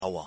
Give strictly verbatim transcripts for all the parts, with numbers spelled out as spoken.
hour.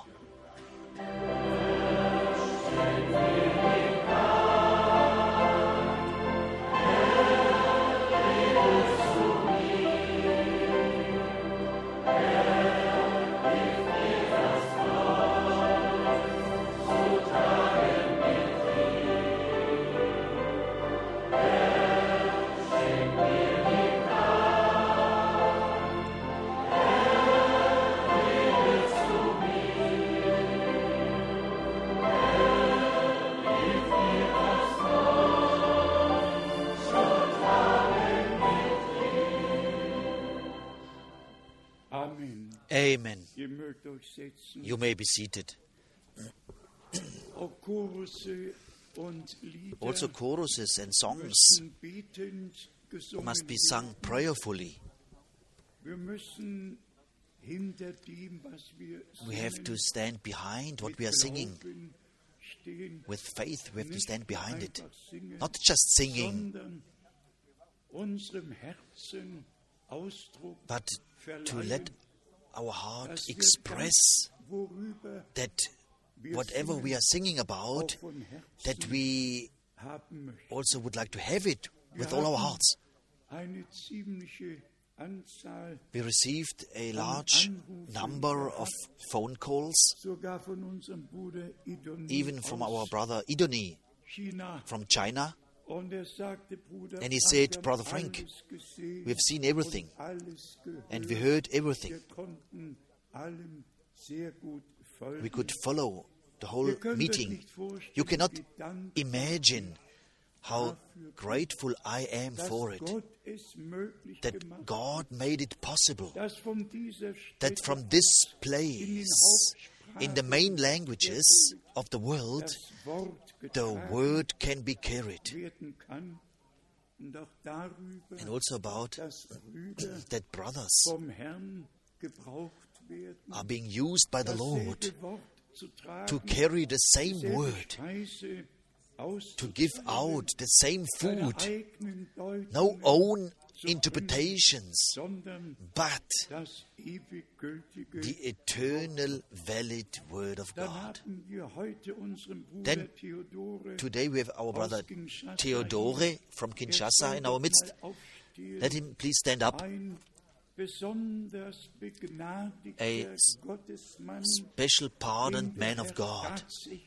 Amen. You may be seated. Also choruses and songs must be sung prayerfully. We have to stand behind what we are singing. With faith, we have to stand behind it. Not just singing, but to let our heart express that whatever we are singing about, that we also would like to have it with all our hearts. We received a large number of phone calls, even from our brother Idoni from China. And he said, Brother Frank, we have seen everything and we heard everything. We could follow the whole meeting. You cannot imagine how grateful I am for it, that God made it possible, that from this place, in the main languages of the world, the word can be carried. And also about that brothers are being used by the Lord to carry the same word, to give out the same food, no own interpretations, but the eternal valid Word of God. Then today we have our brother Theodore from Kinshasa in our midst. Let him please stand up. A special pardoned man of God,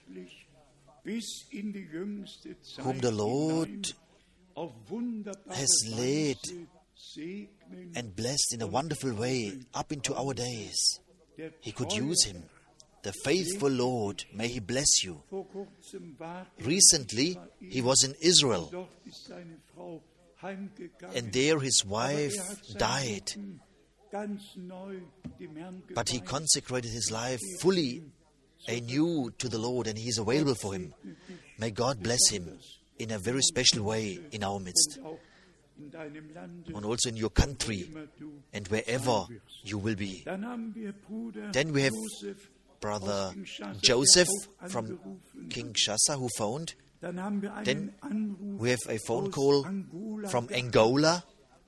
whom the Lord has led and blessed in a wonderful way up into our days. He could use him. The faithful Lord, may He bless you. Recently, he was in Israel, and there his wife died. But he consecrated his life fully anew to the Lord, and He is available for him. May God bless him in a very special way in our midst, and also in your country and wherever you will be. Then we have Brother Joseph from Kinshasa who phoned. Then we have a phone call from Angola.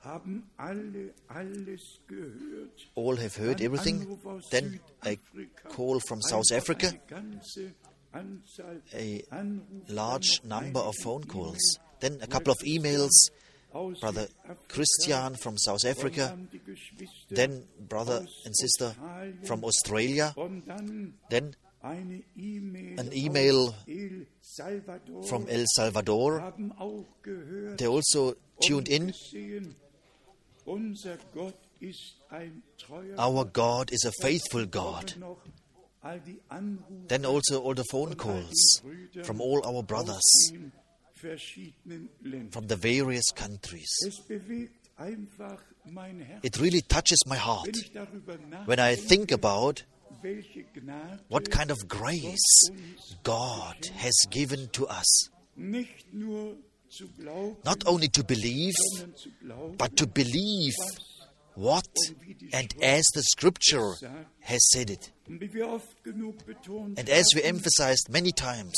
All have heard everything. Then a call from South Africa. A large number of phone calls. Then a couple of emails. Brother Christian from South Africa. Then brother and sister from Australia. Then an email from El Salvador. They also tuned in. Our God is a faithful God. Then also all the phone calls from all our brothers from the various countries. It really touches my heart when I think about what kind of grace God has given to us. Not only to believe, but to believe what and as the Scripture has said it. And as we emphasized many times,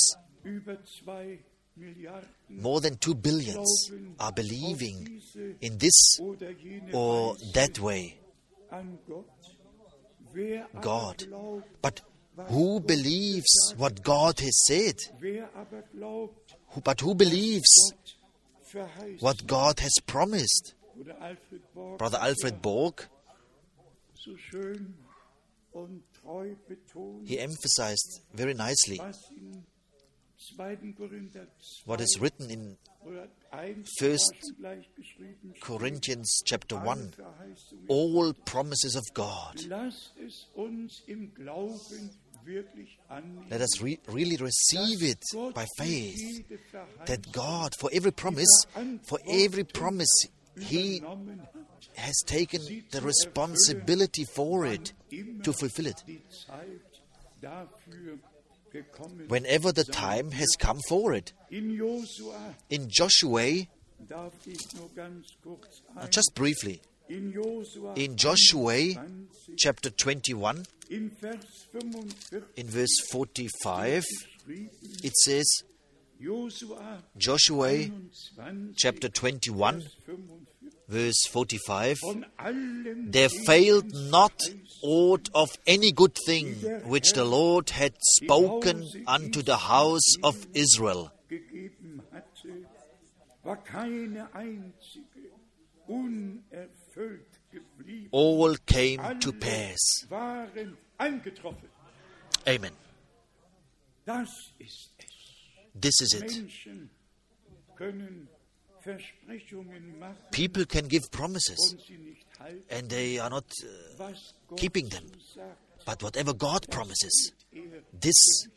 more than two billions are believing in this or that way. God. But Who believes what God has said? Wer aber glaubt, Who, but who believes Gott verheißt? what God has promised? Oder Alfred Borg Brother Alfred Borg, so schön und treu betont, he emphasized very nicely was in zweiten Korinther zwei what is written in oder eins First war schon gleich geschrieben steht, Corinthians chapter alle one. Verheißungen. All promises of God. Lasst es uns im Glauben wirklich annehmen, Let us re- really receive it Gott by für faith. jede Verheißung That God, for every promise, for every promise, He übernommen hat, has taken the responsibility for it, immer to fulfill it. die Zeit dafür gekommen. Whenever the time has come for it. In Josua In Joshua, darf ich nur ganz kurz ein. just briefly, In Josua in Joshua einundzwanzig, chapter twenty-one, in Vers fünfundvierzig in verse forty-five, geschrieben, it says, Josua Joshua einundzwanzig, chapter twenty-one, Vers fünfundvierzig, verse forty-five, von allem there dem failed not Verheiß, aught of any good thing which the Lord had spoken unto the house of Israel. gegeben hatte, war keine einzige unerfüllt geblieben. All came to Alle pass. waren eingetroffen. Amen. Das ist es. This is it. Menschen können Versprechungen machen People can give promises und sie nicht halten. and they are not uh, Was Gott keeping them. sagt, But whatever God promises, er this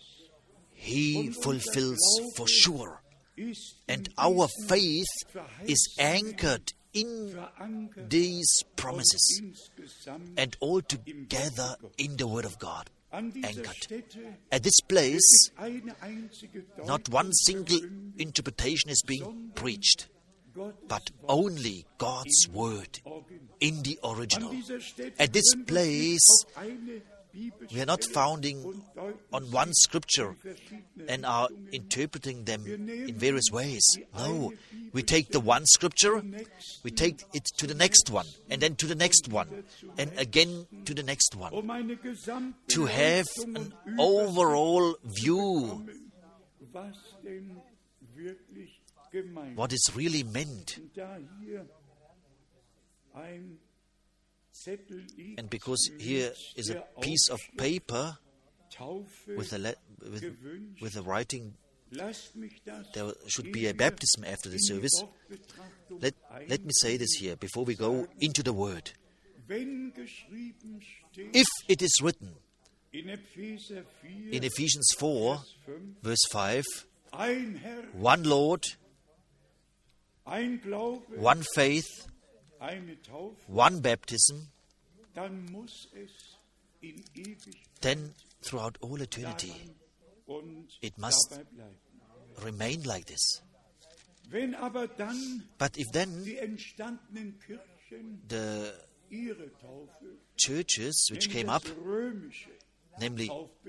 He fulfills for sure. ist And in our diesen faith is Verheißungen anchored in verankert these und promises insgesamt and all together in the Word of God. an dieser Anchored. Stätte At this place, eine einzige not one single interpretation is being preached, but only God's Word in the original. At this place, we are not founding on one scripture and are interpreting them in various ways. No, we take the one scripture, we take it to the next one, and then to the next one, and again to the next one, to have an overall view what is really meant. And because here is a piece of paper with a, le- with, with a writing, there should be a baptism after the service. Let, let me say this here before we go into the Word. If it is written in Ephesians four, verse five, one Lord, one faith, one baptism, then throughout all eternity it must remain like this. But if then the churches which came up, namely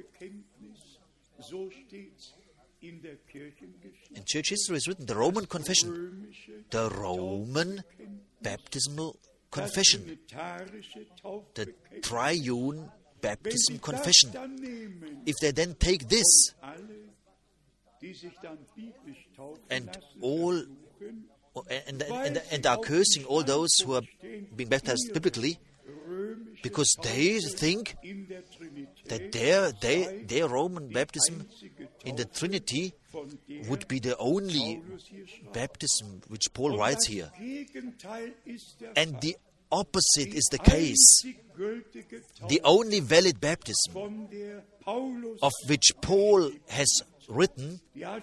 in church history is written the Roman confession, the Roman baptismal confession, the triune baptism confession. If they then take this and all and, and, and are cursing all those who are being baptized biblically, because they think that their, their, their Roman baptism in the Trinity would be the only baptism which Paul writes here. And the opposite is the case. The only valid baptism of which Paul has written,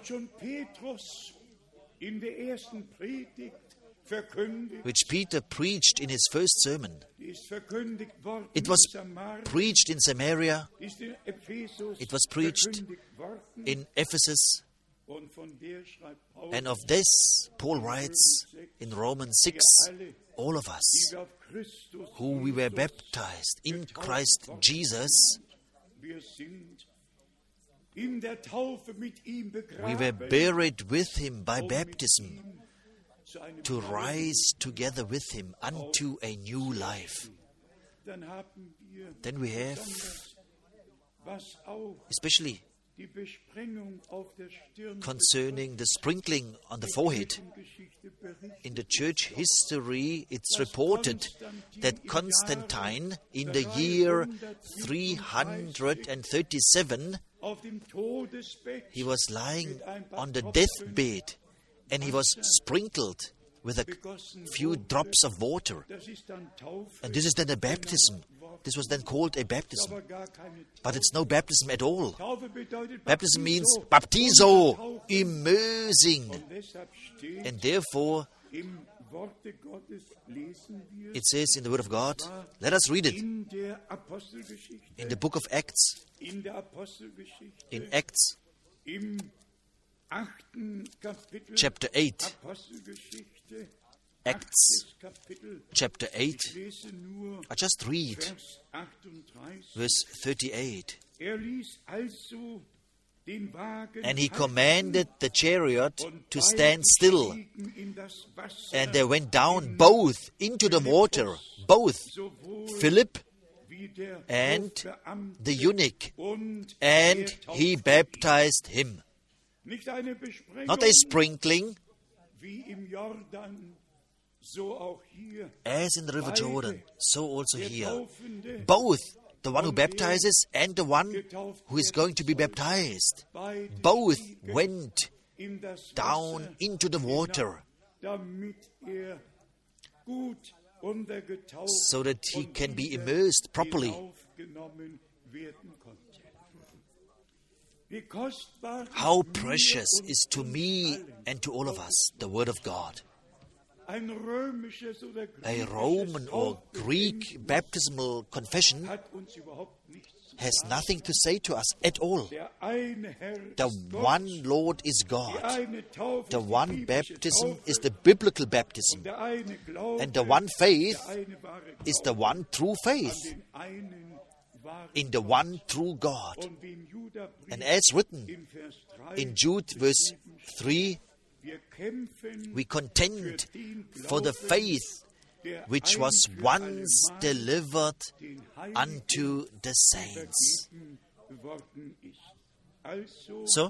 which Peter preached in his first sermon. It was preached in Samaria, it was preached in Ephesus, and of this Paul writes in Romans six, all of us who we were baptized in Christ Jesus, we were buried with him by baptism, to rise together with him unto a new life. Then we have was auch especially die Besprengung auf der Stirn concerning the sprinkling on the forehead. Geschichte berichtet. In the church history, it's reported that Constantine, in the year three hundred thirty-seven, Auf dem Todesbett he was lying on the deathbed, and he was sprinkled with a few drops of water. das ist dann Taufe, And this is then a baptism. This was then called a baptism. aber gar keine But it's no baptism at all. Taufe bedeutet Baptism means Baptizo. baptizo, immersing. Und deshalb steht And therefore, im Worte Gottes, lesen wir it says in the Word of God, let us read it in der Apostelgeschichte, in the book of Acts. in der Apostelgeschichte, In Acts im achten Kapitel chapter eight. Apostelgeschichte, Acts achtes Kapitel, chapter eight. ich lese nur I just read Vers achtunddreißig. verse thirty-eight. Er ließ also den Wagen And he halten commanded the chariot und to beide stand still. stiegen in das Wasser, And they went down both into the water, both sowohl Philip wie der and Hofbeamte, the eunuch, und and er he taufte baptized him. nicht eine Besprengung Not a sprinkling, wie im Jordan, so auch hier. as in the river Jordan, so also Der here. Taufende, Both the one who baptizes and the one who is going to be baptized, beide both stiegen went in das down Wasser into the water, damit er gut untergetaucht so that he und can be wieder immersed properly. hinaufgenommen werden konnte. Wie kostbar How ist mir precious und is to uns me allen and to all of us the Word of God. ein römisches oder A griechisches Roman or Taufbekenntnis Greek baptismal confession hat uns überhaupt nichts zu has sagen. nothing to say to us at all. Der eine Herr The ist Gott, one Lord is die God. eine Taufe The ist die one biblische baptism Taufe, is the biblical baptism. der eine Glaube, And the one faith der eine wahre is the Glaube one true an faith den einen wahren in the one true God. Und wie im Judabrief And as written in Vers drei, in Jude verse three, wir kämpfen we contend für den for the Glauben, faith der which ein was für once allemal delivered den Heiligen unto the saints. vergeben worden ist. Also, So,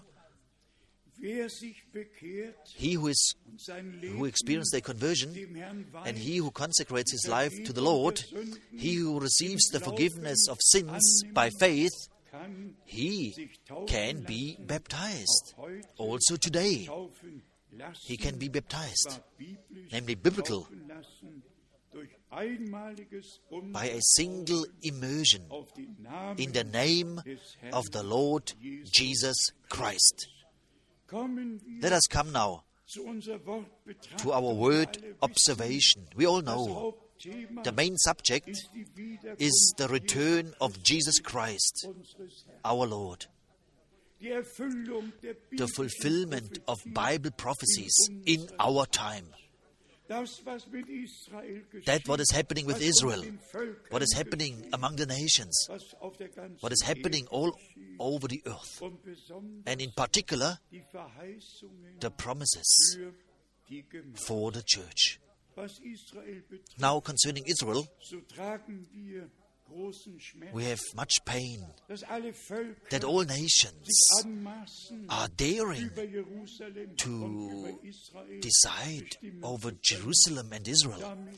wer sich bekehrt he who is und sein who Leben experienced their conversion, dem Herrn weiht, and he who consecrates his life to the Lord, he who receives the forgiveness of sins by faith, kann he sich taufen can be lassen, baptized. auch heute Also today, taufen lassen, he can be baptized, zwar biblisch namely biblical, taufen lassen, durch einmaliges by a single immersion auf den Namen in the name des Herrn of the Lord Jesus Christ. kommen wir Let us come now zu unserer Wortbetrachtung. to our word observation. We all Das know Hauptthema the main subject ist die Wiederkunft is the return of Jesus Christ, unseres Herrn. our Lord. Die Erfüllung der The biblischen fulfillment of Prophetie Bible prophecies in in unserer our time. Das, was mit Israel geschieht, That what is happening with was unter Israel, den Völkern what is happening geschieht, among the nations, was auf der ganzen what is happening Erde all geschieht, over the earth, und besonders and in particular, die Verheißungen the promises für die Gemeinde. for the church. Was Israel betrifft, Now, concerning Israel, so tragen wir großen Schmerz, we have much pain dass alle Völker that all sich nations anmaßen, are daring über Jerusalem to und über Israel decide bestimmen over zu können. Jerusalem and Israel. Damit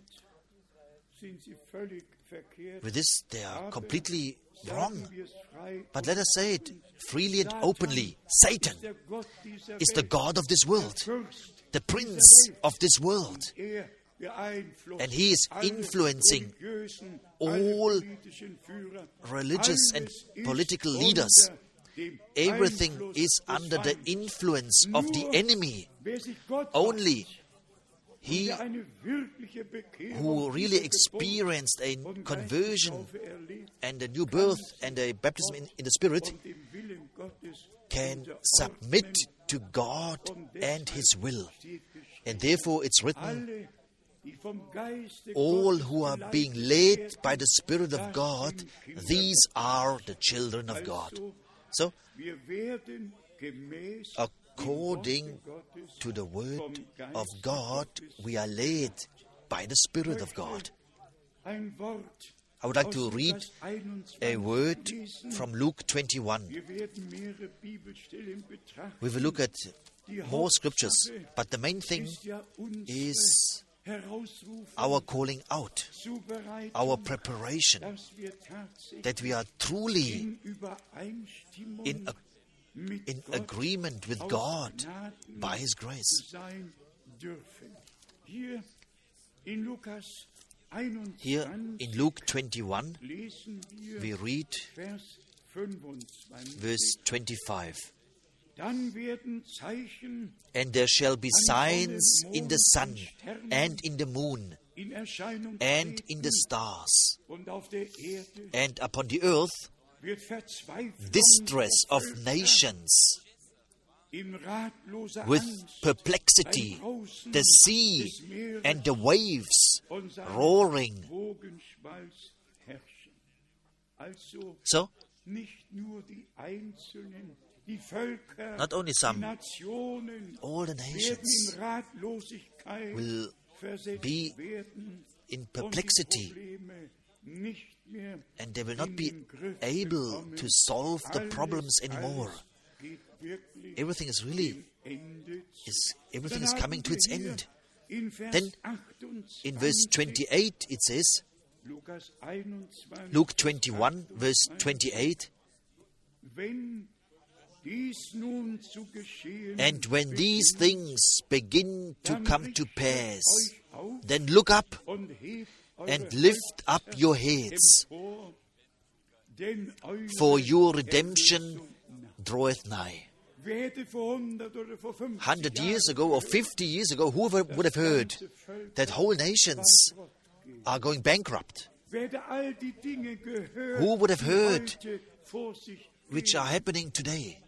sind sie völlig verkehrt. With this, they are Aber completely wrong. sagen wir es frei But let us say it freely and Satan openly. Satan ist der Gott dieser is the Welt, God of this der world, Fürst the dieser prince Welt. of this world. Er beeinflusst And he is alle influencing religiösen, all alle politischen Führer. religious and Alles ist political leaders. unter dem Everything Einfluss is des under the Feindes. influence of the Nur enemy. wer sich Gott Only weiht, he der eine wirkliche Bekehrung who really dieser Geburt experienced a und conversion Geistestaufe erlebt and a new birth and a baptism in, in the Spirit und dem Willen Gottes can unterordnen, submit to God and His will. And therefore it's written, alle, die vom Geiste all Gottes who are geleitet being led werden, by the Spirit of das God, sind Kinder these are the children of God. Also, So, wir werden gemäß according dem Worte Gottes to the Word vom Geiste of God, Gottes we are led by the Spirit of God. ein Wort I would like to read a word from Luke twenty-one. We will look at more scriptures, but the main thing is our calling out, our preparation, that we are truly in, a, in agreement with God by His grace. Here in Luke twenty-one, we read verse twenty-five. And there shall be signs in the sun and in the moon and in the stars, and upon the earth distress of nations, with perplexity, the sea and the waves roaring. So, not only some, all the nations will be in perplexity, and they will not be able to solve the problems anymore. Everything is really, is, everything is coming to its end. Then, in verse twenty-eight, it says, Luke twenty-one, verse twenty-eight, and when these things begin to come to pass, then look up and lift up your heads, for your redemption draweth nigh. Hundred years ago or fifty years ago, who would have heard that whole nations are going bankrupt? Who would have heard which are happening today?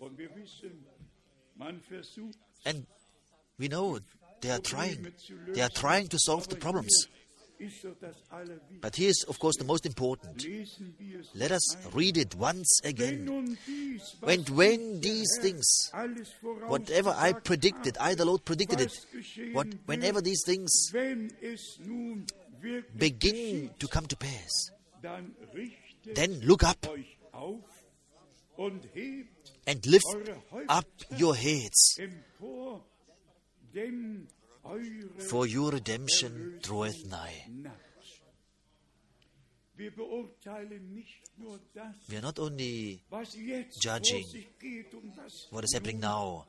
And we know they are trying. They are trying to solve the problems. But here's, of course, the most important. Let us read it once again. And when these things, whatever I predicted, I, the Lord, predicted it, what, whenever these things begin to come to pass, then look up and lift up your heads, for your redemption draweth nigh. We are not only judging what is happening now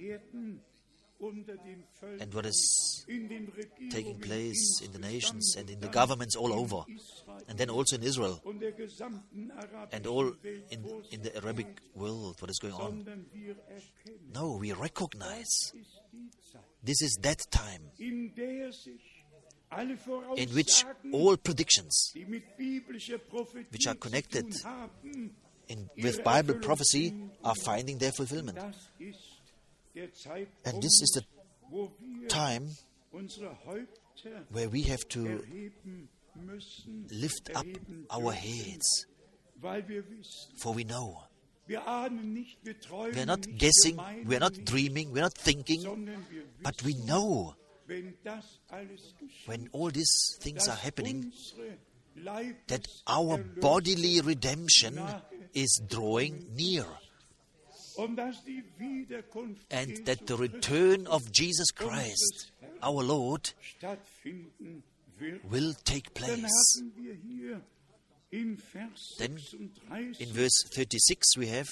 and what is taking place in the nations and in the governments all over, and then also in Israel and all in, in the Arabic world, what is going on. No, we recognize this is that time in which all predictions which are connected in, with Bible prophecy are finding their fulfillment. And this is the time where we have to lift up our heads, for we know. We are not guessing, we are not dreaming, we are not thinking, but we know when all these things are happening, that our bodily redemption is drawing near, and that the return of Jesus Christ, our Lord, will take place. Then, in verse thirty-six, we have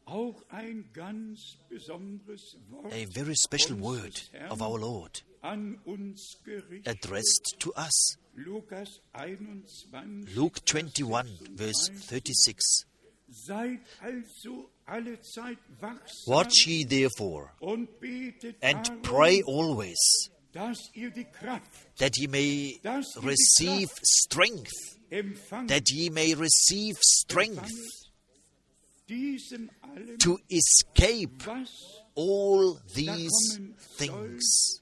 a very special word of our Lord addressed to us. Luke twenty-one, verse thirty-six. Watch ye therefore, and pray always, that ye may receive strength, that ye may receive strength to escape all these things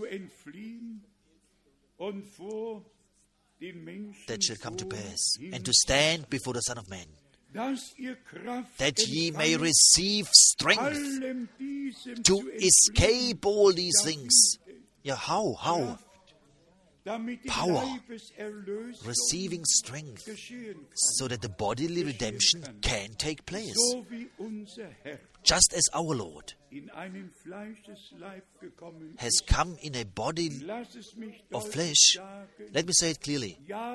that shall come to pass, and to stand before the Son of Man, that ye may receive strength to escape all these things. Yeah, how? How? power, receiving strength, so that the bodily redemption can take place. Just as our Lord has come in a body of flesh, let me say it clearly.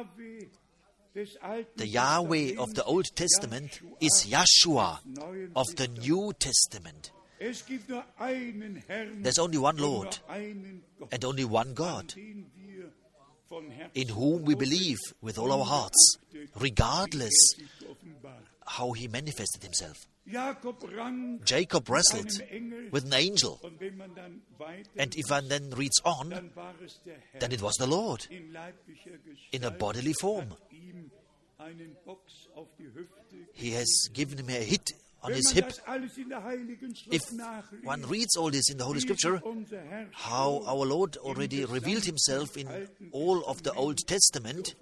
The Yahweh of the Old Testament is Yeshua of the New Testament. There's only one Lord and only one God, in whom we believe with all our hearts, regardless how he manifested himself. Jacob wrestled with an angel, and if one then reads on, then it was the Lord in a bodily form. He has given him a hit on his hip. If one reads all this in the Holy Scripture, how our Lord already revealed himself in all of the Old Testament,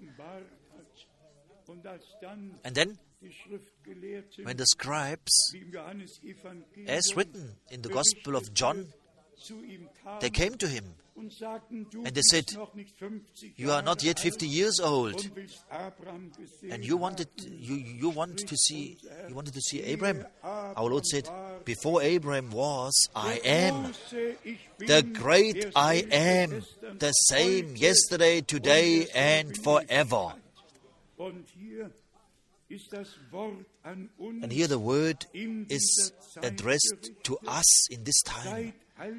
and then when the scribes, as written in the Gospel of John, they came to him and they said, "You are not yet fifty years old, and you wanted you you want to see you wanted to see Abraham." Our Lord said, "Before Abraham was, I am, the great I am, the same yesterday, today, and forever." And here the word is addressed to us in this time.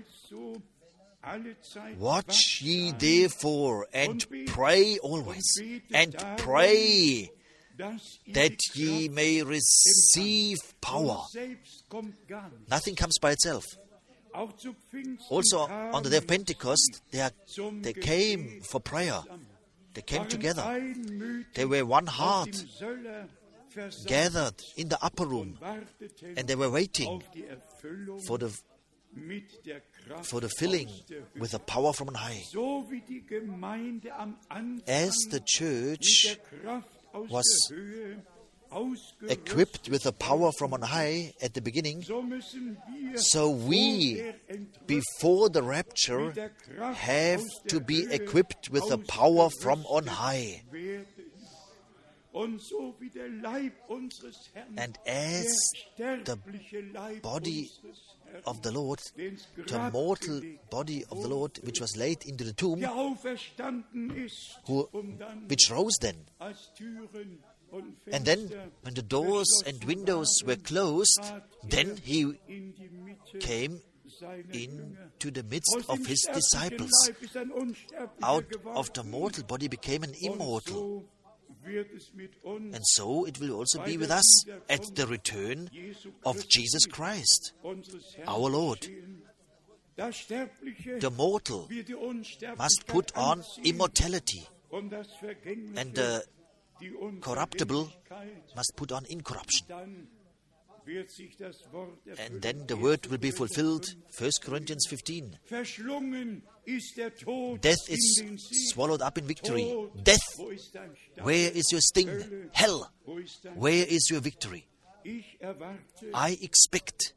"Watch ye therefore, and pray always, and pray that ye may receive power." Nothing comes by itself. Also, on the day of Pentecost, they, are, they came for prayer. They came together. They were one heart, gathered in the upper room, and they were waiting for the for the filling with the power from on high. As the church was equipped with the power from on high at the beginning, so we, before the rapture, have to be equipped with the power from on high. And as the body of the Lord, the mortal body of the Lord, which was laid into the tomb, who, which rose then, and then when the doors and windows were closed, then he came into the midst of his disciples. Out of the mortal body became an immortal. And so it will also be with us at the return of Jesus Christ, our Lord. The mortal must put on immortality, and the corruptible must put on incorruption. And then the word will be fulfilled, First Corinthians fifteen. Death is swallowed up in victory. Death, where is your sting? Hell, where is your victory? I expect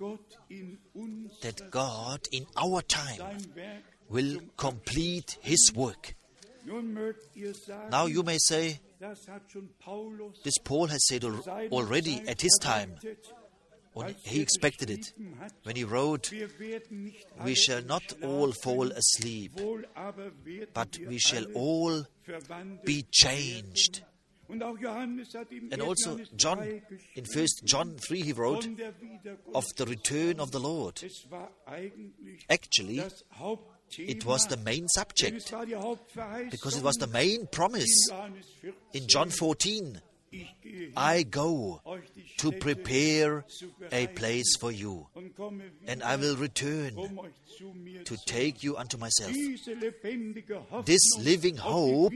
that God in our time will complete His work. Now you may say, this Paul has said al- already at his time, when he expected it, when he wrote, "We shall not all fall asleep, but we shall all be changed." And also John, in First John three, he wrote of the return of the Lord. Actually, it was the main subject, because it was the main promise. In John fourteen, "I go to prepare a place for you, and I will return to take you unto myself." This living hope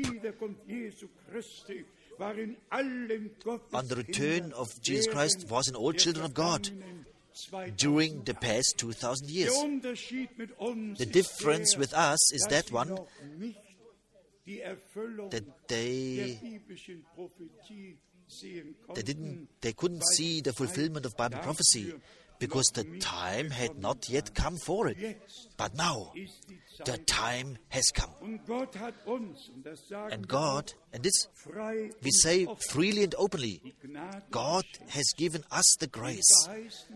on the return of Jesus Christ was in all children of God during the past two thousand years. The difference with us is that one, that they they didn't they couldn't see the fulfillment of Bible prophecy, because the time had not yet come for it. But now, the time has come. And God, and this we say freely and openly, God has given us the grace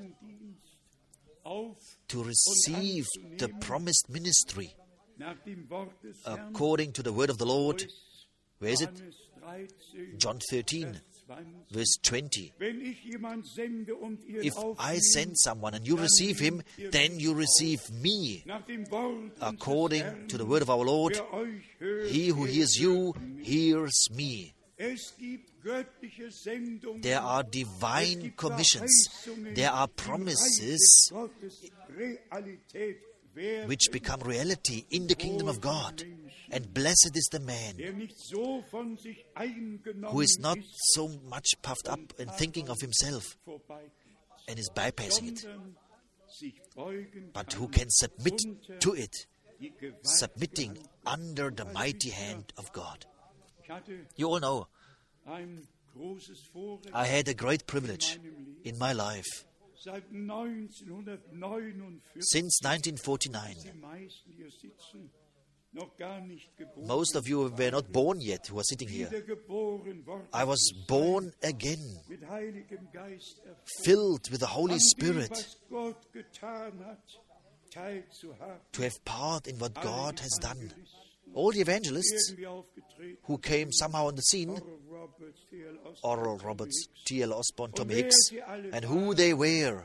to receive the promised ministry according to the word of the Lord. Where is it? John thirteen, verse twenty. If I send someone and you receive him, then you receive me. According to the word of our Lord, he who hears you, hears me. There are divine commissions. There are promises which become reality in the kingdom of God. And blessed is the man who is not so much puffed up and thinking of himself and is bypassing it, but who can submit to it, submitting under the mighty hand of God. You all know, I had a great privilege in my life. Since nineteen forty-nine, most of you were not born yet who are sitting here. I was born again, filled with the Holy Spirit, to have part in what God has done. All the evangelists who came somehow on the scene, Oral Roberts, T L Osborne, Tommy Hicks, and who they were.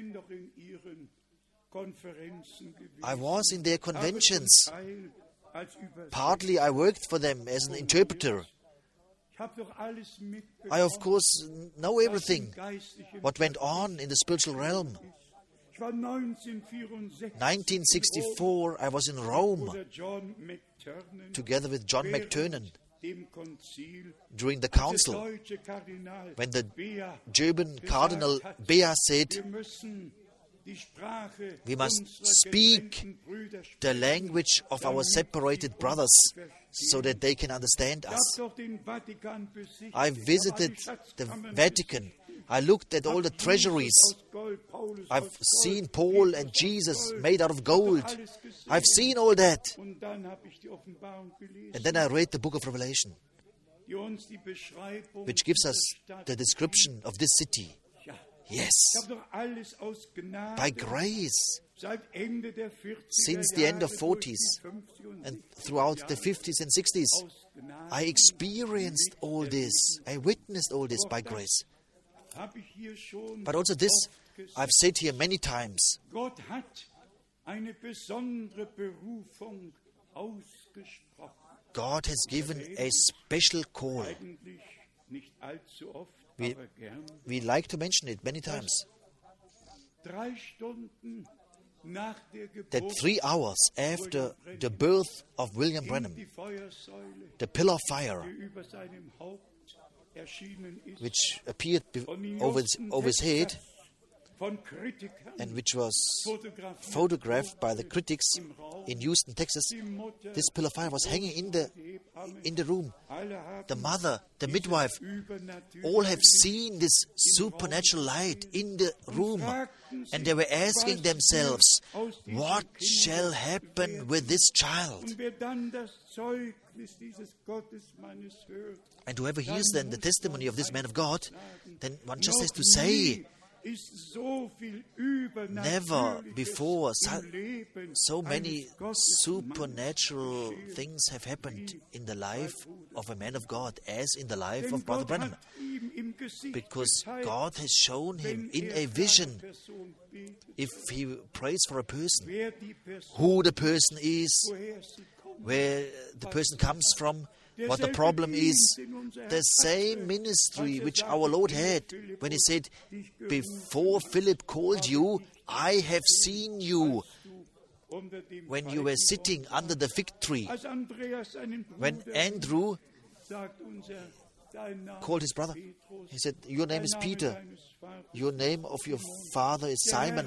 I was in their conventions. Partly I worked for them as an interpreter. I, of course, know everything, what went on in the spiritual realm. nineteen sixty-four, I was in Rome, together with John McTernan, during the council, when the German Cardinal Bea said, we must speak the language of our separated brothers so that they can understand us. I visited the Vatican. I looked at all the treasuries. I've seen Paul and Jesus made out of gold. I've seen all that. And then I read the book of Revelation, which gives us the description of this city. Yes, by grace, since the end of forties and throughout the fifties and sixties, I experienced all this. I witnessed all this by grace. But also this, I've said here many times, God has given a special call. We, we like to mention it many times. That three hours after the birth of William Branham, the pillar of fire, which appeared over his, over his head, and which was photographed by the critics in Houston, Texas, this pillar of fire was hanging in the in the room. The mother, the midwife, all have seen this supernatural light in the room, and they were asking themselves, what shall happen with this child? And whoever hears then the testimony of this man of God, then one just has to say, never before so, so many supernatural things have happened in the life of a man of God as in the life of Brother Branham. Because God has shown him in a vision, if he prays for a person, who the person is, where the person comes from, what the problem is. The same ministry which our Lord had when he said, before Philip called you, I have seen you. When you were sitting under the fig tree, when Andrew called his brother, he said, your name is Peter, your name of your father is Simon.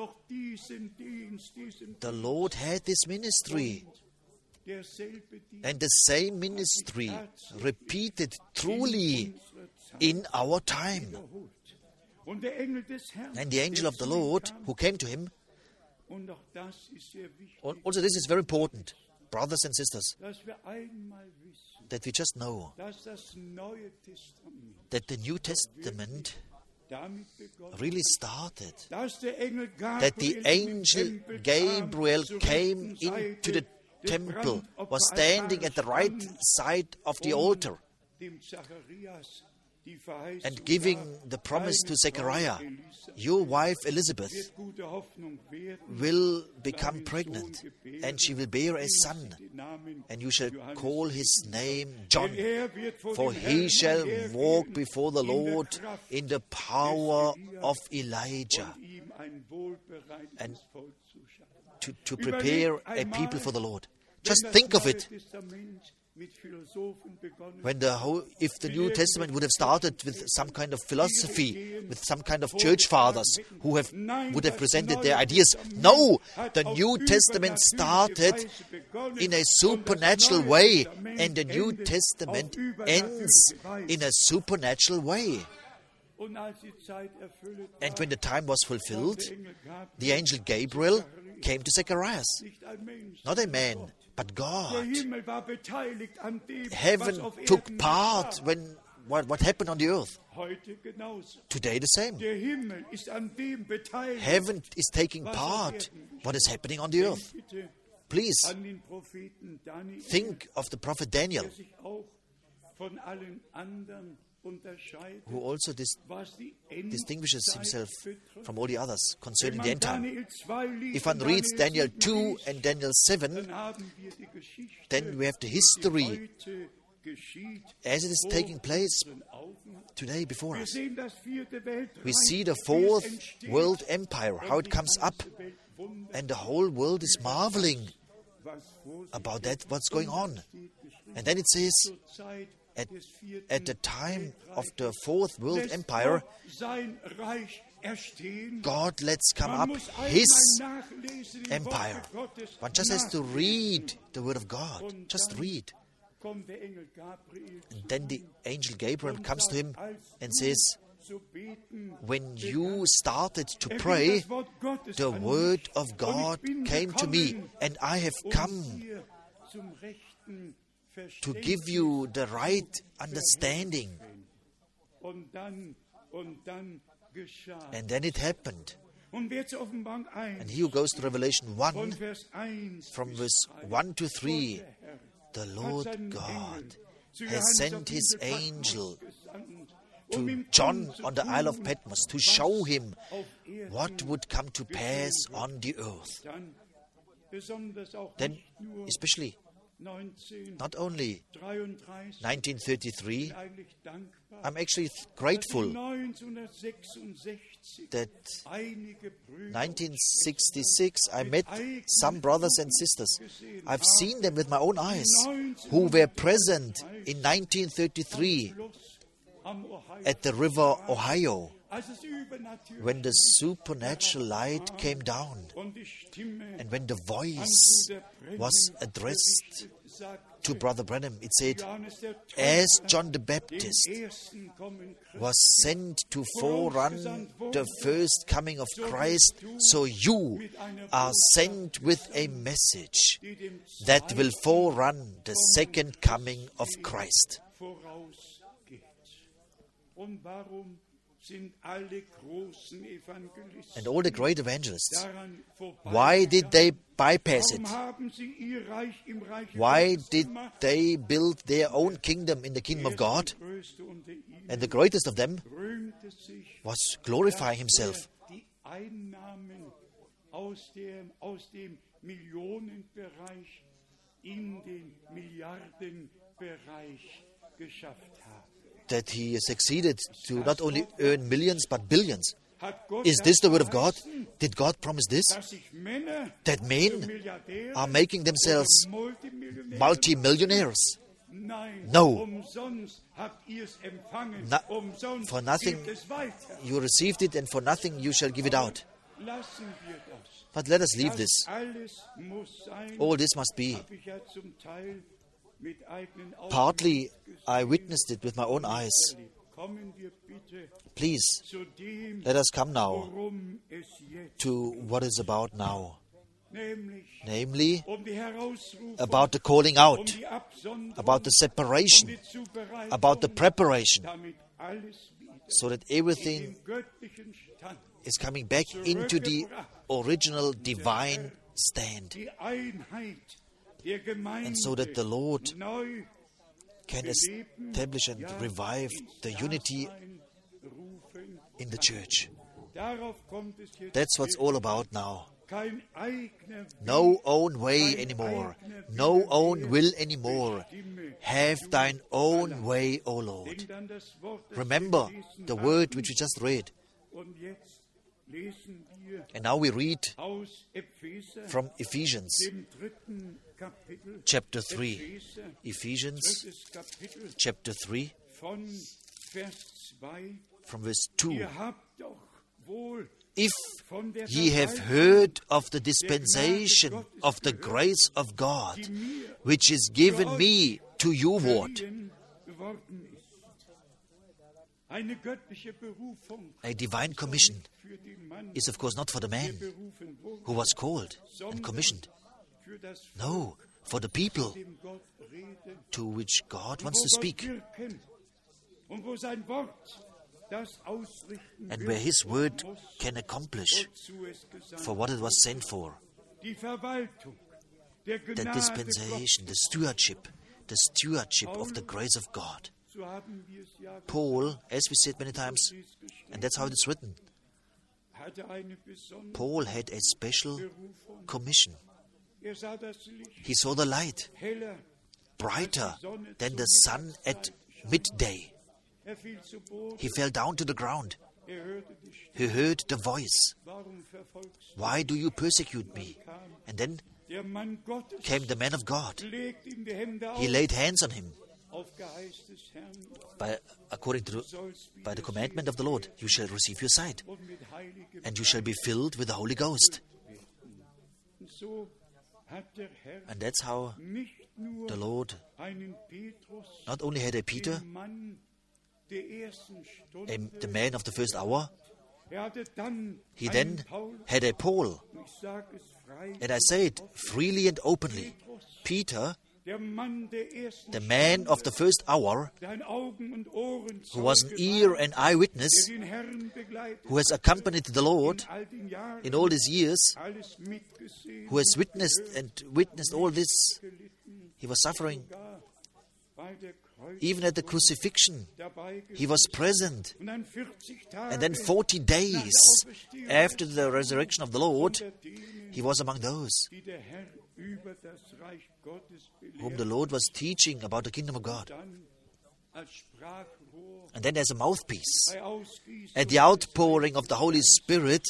The Lord had this ministry. And the same ministry repeated truly in our time. Und der Engel des Herrn, And the angel of the der zu ihm Lord, kam, who came to him, und auch das ist sehr wichtig, al- also this is very important, brothers and sisters, dass wir einmal wissen, that we just know dass das Neue Testament that the New Testament damit begonnen, really started, dass der Engel that the Gabriel angel in den Tempel Gabriel kam, zur came rechten Seite into the des temple, was Brandopferaltares standing at the right stand, side of the um altar, dem Zacharias die Verheißung and giving gab, the promise to deine Zechariah, Frau Elisabeth your wife Elizabeth wird gute Hoffnung werden, will become pregnant, and she will bear a son, den Namen and you shall Johannes call his name Denn John, er wird vor for dem he Herrn shall umhergehen walk before the in der Lord Kraft in the power des Elia of Elijah, und ihm ein wohlbereitetes And Volk zu schaffen. to, to prepare Überlegt a einmal, people for the Lord. Wenn Just das think of Neue it. Testament mit Philosophen begonnen When the whole, if the New Testament would have started with some kind of philosophy, with some kind of church fathers who have would have presented their ideas. No, the New Testament started in a supernatural way, and the New Testament ends in a supernatural way. Und als die Zeit erfüllt And war, when the time was fulfilled, der Engel Gabriel, the angel Gabriel came to Zacharias, nicht ein Mensch, not a man, but der God. Himmel war beteiligt an dem, was Heaven auf took Erden part geschah. when what, what happened on the earth. Heute genauso. Today the same. Der Himmel ist an dem beteiligt. Heaven is taking part what is happening on the earth. Bitte Please an den Propheten Daniel, think of the prophet Daniel, der sich auch von allen anderen unterscheidet, who also dis- was die distinguishes Endzeit himself betrifft. from all the others Wenn concerning man the end time. Daniel zwei liest If one und reads Daniel sieben two liest, and Daniel seven, dann haben wir die Geschichte, then we have the die history heute geschieht, as it is vor taking place unseren Augen. today before Wir us. sehen das vierte Weltreich, We see the wie es fourth entsteht, world empire, how und it die comes up, ganze Welt wundert, and the whole world is marveling was vor sich about that, geht. what's going on. Steht geschrieben, And then it says, zur Zeit at, des vierten at the time of Weltreiches the fourth world lässt empire, Gott sein Reich erstehen. God lets come Man up muss einmal His nachlesen, die empire. Worte Gottes One just has to nachlesen. read the word of God. Und Just dann read. kommt der Engel Gabriel And then the angel Gabriel und comes to him sagt, als and du says, zu beten when you started to Er pray, bringt das Wort Gottes the an word mich. of Und God ich bin came to me, gekommen, and I have um come dir zum rechten to Verständnis give you the right understanding. Und dann, und dann geschah. And then it happened. Und wer zur Offenbarung And eins he who goes to Revelation von one, Vers eins from bis verse drei, one to three, Gott, der Herr, the hat Lord seinen God Engel zu has Johannes sent auf his die Insel angel Patmos gesandt, to um ihm John kundzutun, on the Isle of Patmos to show him auf Erden what would come to pass on the earth. dann besonders auch Then, nicht nur especially not only neunzehnhundertdreiunddreißig, nineteen thirty-three, eigentlich dankbar, I'm actually dass grateful neunzehnhundertsechsundsechzig that einige Brüder nineteen sixty-six I met some brothers and sisters. I've seen them with my own eyes who were present in nineteen thirty-three am Ohio, at the river Ohio als es übernatürlich when the supernatural light came down und die Stimme and when the an voice Bruder Brennan was addressed sagte, to Brother Branham. It said, Johannes der as Täufer John the den Baptist ersten Kommen Christi was sent to forerun the first coming of Christ, so you are sent with a message die dem that will forerun the second coming of Christ. vorausgeht. Und warum sind alle großen Evangelisten And all the great evangelists, daran vorbei? why did they bypass it? Warum haben sie ihr Reich im Reich Why Gottes did gemacht? they build their own kingdom in the kingdom of God? Der größte unter ihnen And the greatest of them rühmte sich, was glorifying dass er himself. die Einnahmen aus dem, aus dem Millionenbereich in den Milliardenbereich geschafft habe. That he succeeded to not only earn millions but billions. Hat Gott Is this the word of God? verheißen, Did God promise this? dass sich Männer That zu men Milliardären are making oder themselves Multimillionären multi-millionaires? Nein, No. umsonst habt ihr es empfangen, Na- umsonst for nothing gebt es weiter. You received it, and for nothing you shall give it out. Lassen wir das. But let us leave Das this. alles muss sein, All this must be. habe ich ja zum Teil mit eigenen Augen Partly, gesehen I witnessed it with my own eyes. erlebt. kommen wir bitte Please, zu dem, let us come now worum es jetzt, to what is about now, nämlich namely um die Herausrufung, about the calling um out, die Absonderung, about the um separation, die Zubereitung, about the preparation, damit alles wieder so that in everything den göttlichen Stand, is coming back into the original divine stand, die Einheit der Gemeinde and so that the Lord neu can establish and revive the unity rufen. in the church. Darauf kommt es jetzt That's what's all about now. kein eigener No own way anymore, no own will anymore. Stimme. Have thine own way, O Lord. Denk an das Wort, das Remember wir gelesen the haben. word which we just read. Und jetzt lesen wir And now we read aus Epheser, from Ephesians dem dritten Kapitel, chapter three. Epheser, Ephesians drittes Kapitel, chapter three, von Vers zwei. from verse two. Ihr habt doch wohl If von der ye have Verwaltung, heard of the dispensation of the grace of God, die mir which is given me to you, what? verliehen worden ist. Eine göttliche Berufung A divine commission für den Mann, is, of course, not for the der man berufen wurde, who was called and commissioned. für das No, for the people dem Gott redet, to which God wo wants to Gott speak, wirken und wo sein Wort das ausrichten and will, where His word muss, can accomplish wozu es gesandt for what it was sent for. die Verwaltung der The Gnade dispensation, the stewardship, the stewardship of the grace of God. Gottes. So haben wir es ja Paul, as we said many times, geschrieben, and that's how it is written, hatte eine besondere Paul had a special Berufung. commission. Er sah das Licht He saw the light heller, brighter than the sun at midday. er fiel zu Boden, He fell down to the ground. er hörte die Stimme, He heard the voice, warum verfolgst du? "Why do you persecute me?" And then Der Mann Gottes came the man of God. legt ihm die Hände He auf, laid hands on him auf Geheiß des Herrn, by, according to sollst by the wieder commandment of the Lord. You shall receive your sight, und mit heiligem and you shall be filled with the Holy Ghost. Und so hat der Herr And that's how nicht nur the Lord einen Petrus, not only had a Peter, den Mann der ersten a, Stunde, the man of the first hour, er hatte dann he einen then Paulus, had a Paul. und ich sage es frei, And I say it freely and openly. Peter, der Mann der ersten the man of the first hour, der ein Augen- und Ohren who was an ear and eyewitness, der den Herrn begleitet, who has accompanied the Lord in all den Jahren in all these years, alles mitgesehen, who has witnessed and witnessed all this. gelitten, He was suffering sogar bei der Kreuz even at the crucifixion. dabei He was present. und dann vierzig Tage And then forty days after the resurrection of the Lord, unter denen, he was among those die der Herr über das Reich Gottes whom belehrt, the Lord was teaching about the kingdom of God. dann als Sprachrohr And then as a mouthpiece, bei Ausgießung at the outpouring of the Holy Spirit,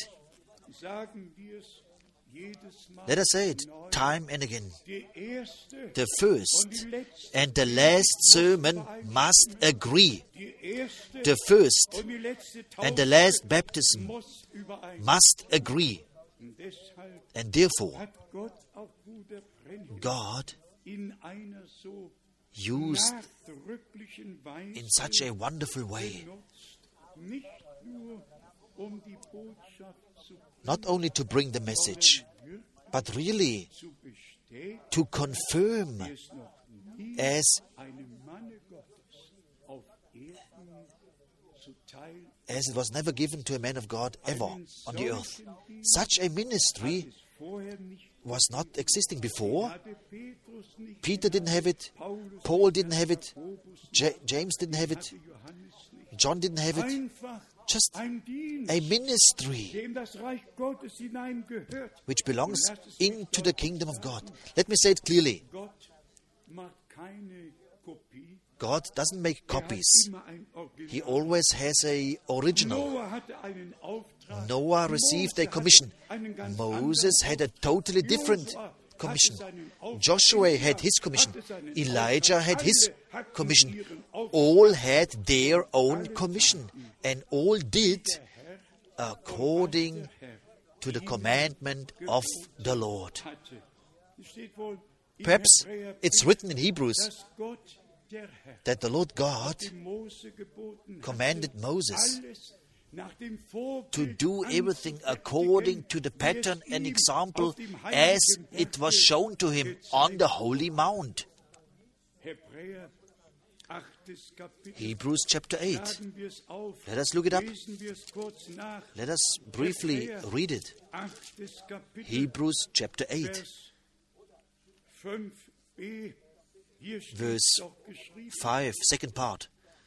sagen wir es jedes Mal let us say it neu, time and again. die erste The und first die letzte, and the last sermon must agree. die erste The first und die letzte and the Taufe last baptism muss überein. must agree. Und deshalb And therefore, hat Gott auch Bruder Brenhem God in einer so used nachdrücklichen Weise in such a wonderful way, benutzt, nicht nur um die Botschaft zu, not only to bring the message, but really zu bestätigen, to confirm es noch nie as einem Manne Gottes auf Erden zuteil as it was never given to a man of God ever on the earth. Such a ministry es vorher nicht was not existing before. hatte. Petrus nicht, Peter didn't have it, Paulus, Paul didn't have it, Jakobus, Ja- James didn't have it, hatte Johannes nicht. John didn't have it. Einfach Just ein Dienst, a ministry dem das Reich Gottes hineingehört. which belongs into the kingdom of God. Let me say it clearly. Gott macht keine Kopie. God doesn't make Er hat copies. immer ein Original. He always has a original. Noah hatte einen Auftrag. Noah received a Mose commission. hatte einen ganz Moses anderen had a totally different Joshua hatte commission. seinen Auftrag. Joshua had his commission. Hatte seinen Elijah Auftrag. had his Alle hatten commission. ihren Auftrag. All had their own commission. And all did according to the commandment of the Lord. Hatte. Es steht wohl in Perhaps Hebräer, it's written in Hebrews dass Gott that the Lord God commanded Moses to do everything according to the pattern and example as it was shown to him on the Holy Mount. Hebrews chapter eight. Let us look it up. Let us briefly read it. Hebrews chapter eight. Verse five, second part.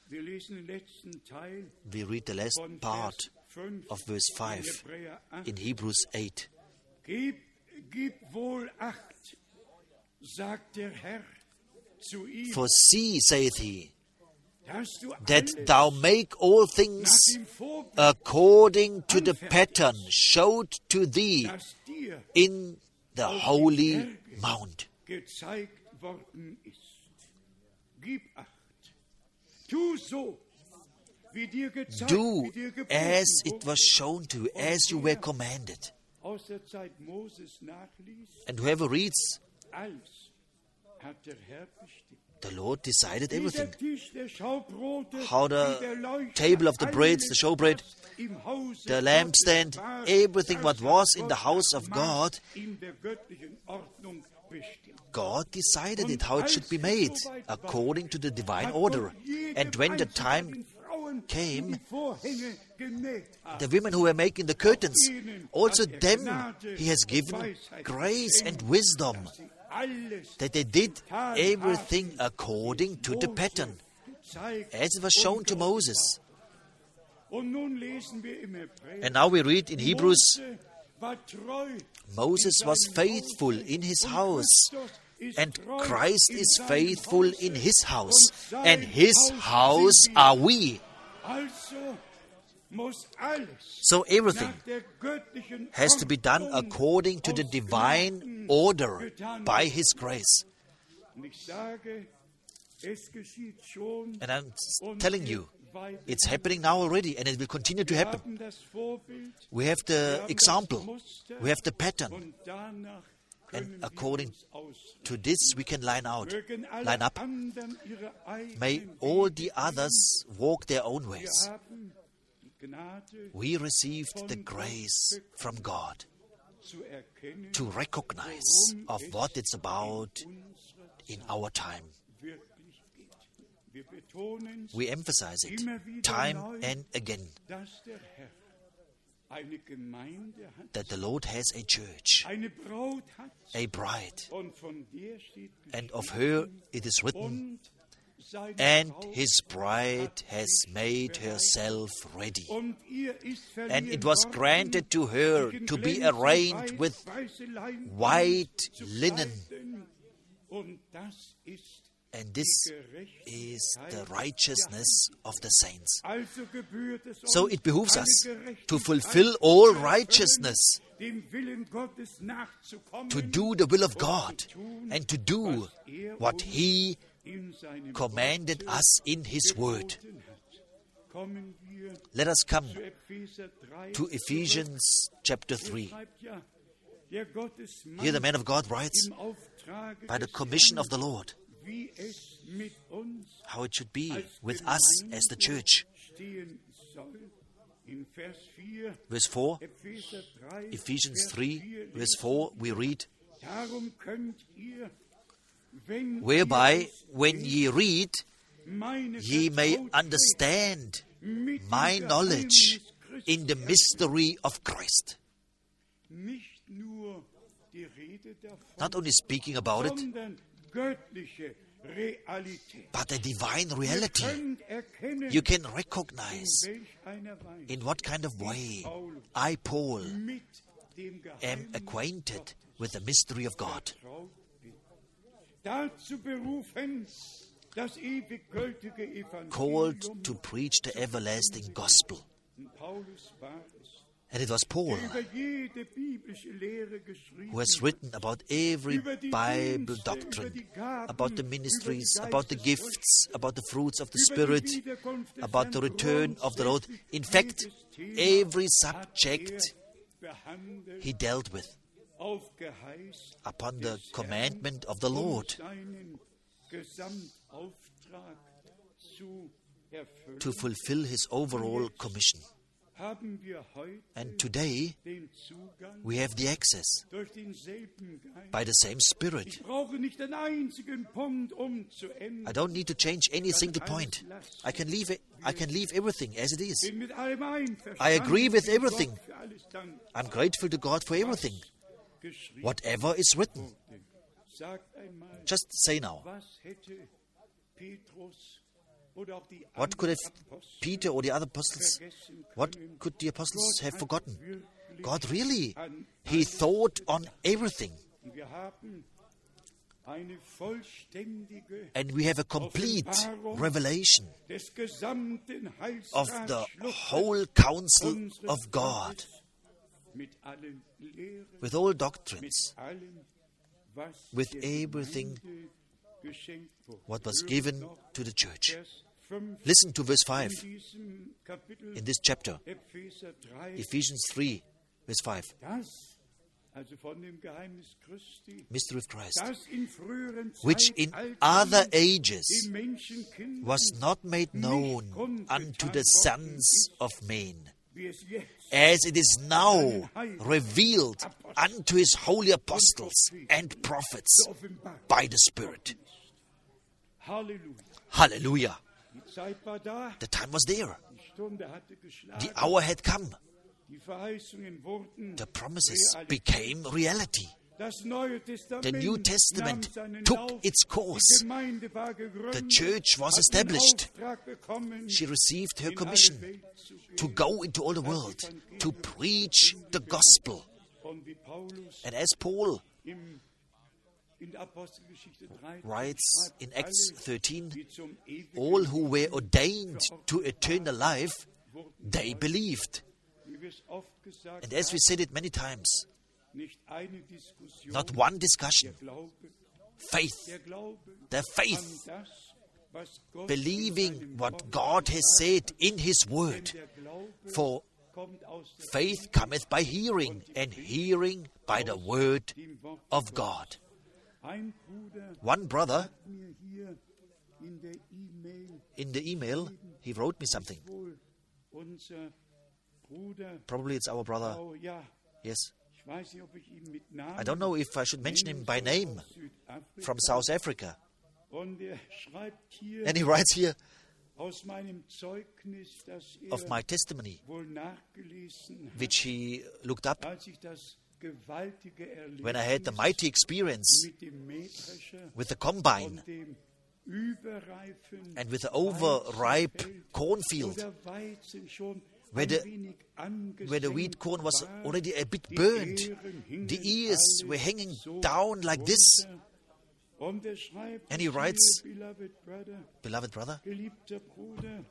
We read the last part of verse five in Hebrews eight. Gib, gib wohl acht, sagt der Herr zu ihm, For see, saith he, that thou make all things according to the pattern showed to thee in the Holy Mount. gezeigt worden ist. Gib acht. Tu so, wie dir gezeigt, Do wie dir geboten as it wurde. was shown to you, as you were commanded. Aus der Zeit Moses nachliest, And whoever reads, alles hat der Herr bestimmt. the Lord decided Wie der everything. Tisch der Schaubrote, How the wie der Leuchter, table of the breads, the alles, showbread, was im Hause the lampstand, Gottes war, everything what das was hat in the Gott house of nach God, in der göttlichen Ordnung bestimmt. God decided it, how it should be made, according to the divine order. And when the time came, the women who were making the curtains, also them he has given grace and wisdom, that they did everything according to the pattern, as it was shown to Moses. And now we read in Hebrews, Moses was faithful in his house, and Christ is faithful in his house, and his house are we. So everything has to be done according to the divine order by his grace. And I'm telling you, it's happening now already, and it will continue to happen. We have the example, we have the pattern, and according to this we can line out, line up. May all the others walk their own ways. We received the grace from God to recognize of what it's about in our time. We emphasize it time and again, that the Lord has a church, a bride, and of her it is written, and his bride has made herself ready. And it was granted to her to be arrayed with white linen. And this is the righteousness of the saints. So it behooves us to fulfill all righteousness, to do the will of God, and to do what He commanded us in His Word. Let us come to Ephesians chapter three. Here the man of God writes, by the commission of the Lord, how it should be with us as the church. Verse four, Ephesians three, verse four, we read, whereby when ye read, ye may understand my knowledge in the mystery of Christ. Not only speaking about it, but a divine reality. You can recognize in what kind of way I, Paul, am acquainted with the mystery of God. Called to preach the everlasting gospel. And it was Paul who has written about every Bible doctrine, about the ministries, about the gifts, about the fruits of the Spirit, about the return of the Lord. In fact, every subject he dealt with upon the commandment of the Lord. Gesamtauftrag zu erfüllen, to fulfill his overall commission. haben wir heute And today den Zugang we have the access durch denselben Geist. by the same Spirit. Ich brauche nicht einen einzigen Punkt umzuändern. I don't need to change any single point. I can leave it, I can leave everything as it is. Bin mit allem einverstanden. I agree with Gott everything. für alles danken. I'm grateful to God for everything. Geschrieben Whatever is written. wurde. Sagt einmal, Just say now. was hätte Petrus oder auch die What could anderen have Apostel Peter or the other apostles, vergessen what können? could the apostles have forgotten? Wirklich God really, an He thought on everything. Wir haben eine vollständige And we have a complete revelation des gesamten of the Heilsratsschlusses whole counsel unseres of God, Gottes mit allen Lehren, with all mit doctrines, allem, was with der everything Gemeinde geschenkt wurde. what was Hört given noch to the church. Vers fünf Listen to verse five in diesem Kapitel in this chapter, Epheser drei, Ephesians three, verse five, das, also von dem Geheimnis Christi, mystery of Christ, das in früheren which in Zeitaltern other den ages Menschenkindern was not made known unto the sons of men, wie es jetzt as it is now revealed unto his holy apostles and prophets offenbart. by the Spirit. Halleluja. Hallelujah. Die Zeit war da, The time was there. die Stunde hatte geschlagen, The hour had come. die Verheißungen wurden The promises Realität. became reality. Das Neue Testament The New Testament nahm seinen took Lauf. its Die course. Gemeinde war gegründet, The church was hat den established. Auftrag bekommen, She received her in alle commission Welt zu gehen. to go into all the world, to preach the gospel. Und wie Paulus And as Paul im, in der Apostelgeschichte dreizehn writes schreibt, in Acts alle, thirteen, die zum ewigen all who were ordained to eternal life, they believed. wie wir es oft gesagt And as we said it many times, nicht eine Diskussion, not one der discussion, Glaube, faith, der Glaube the an faith, das, was Gott in believing seinem what Wort God has sagt. said in His Denn word. der Glaube For kommt aus der faith cometh by hearing, and hearing by the word dem Wort of God. Ein Bruder One brother, hat mir hier in der E-Mail in the email, he wrote me something. wohl unser Bruder, Probably it's our brother. oh ja, Yes. ich weiß nicht, ob ich ihn mit Namen I don't know if I should mention him by name, aus Südafrika. from South Africa. Und er schreibt hier And he writes here aus meinem Zeugnis, das er of my testimony, wohl nachgelesen hat, which he looked up als ich das gewaltige when I had the mighty experience mit dem Mähdrescher with the combine und dem überreifen and with the overripe Weizenfeld, cornfield, wo der Weizen schon where ein the, wenig angesenkt where the wheat corn was war. already a bit Die burnt. Ähren hingen The ears alle were hanging so down like this. runter. Und er schreibt And he hier, writes, Beloved brother, Beloved brother, geliebter Bruder,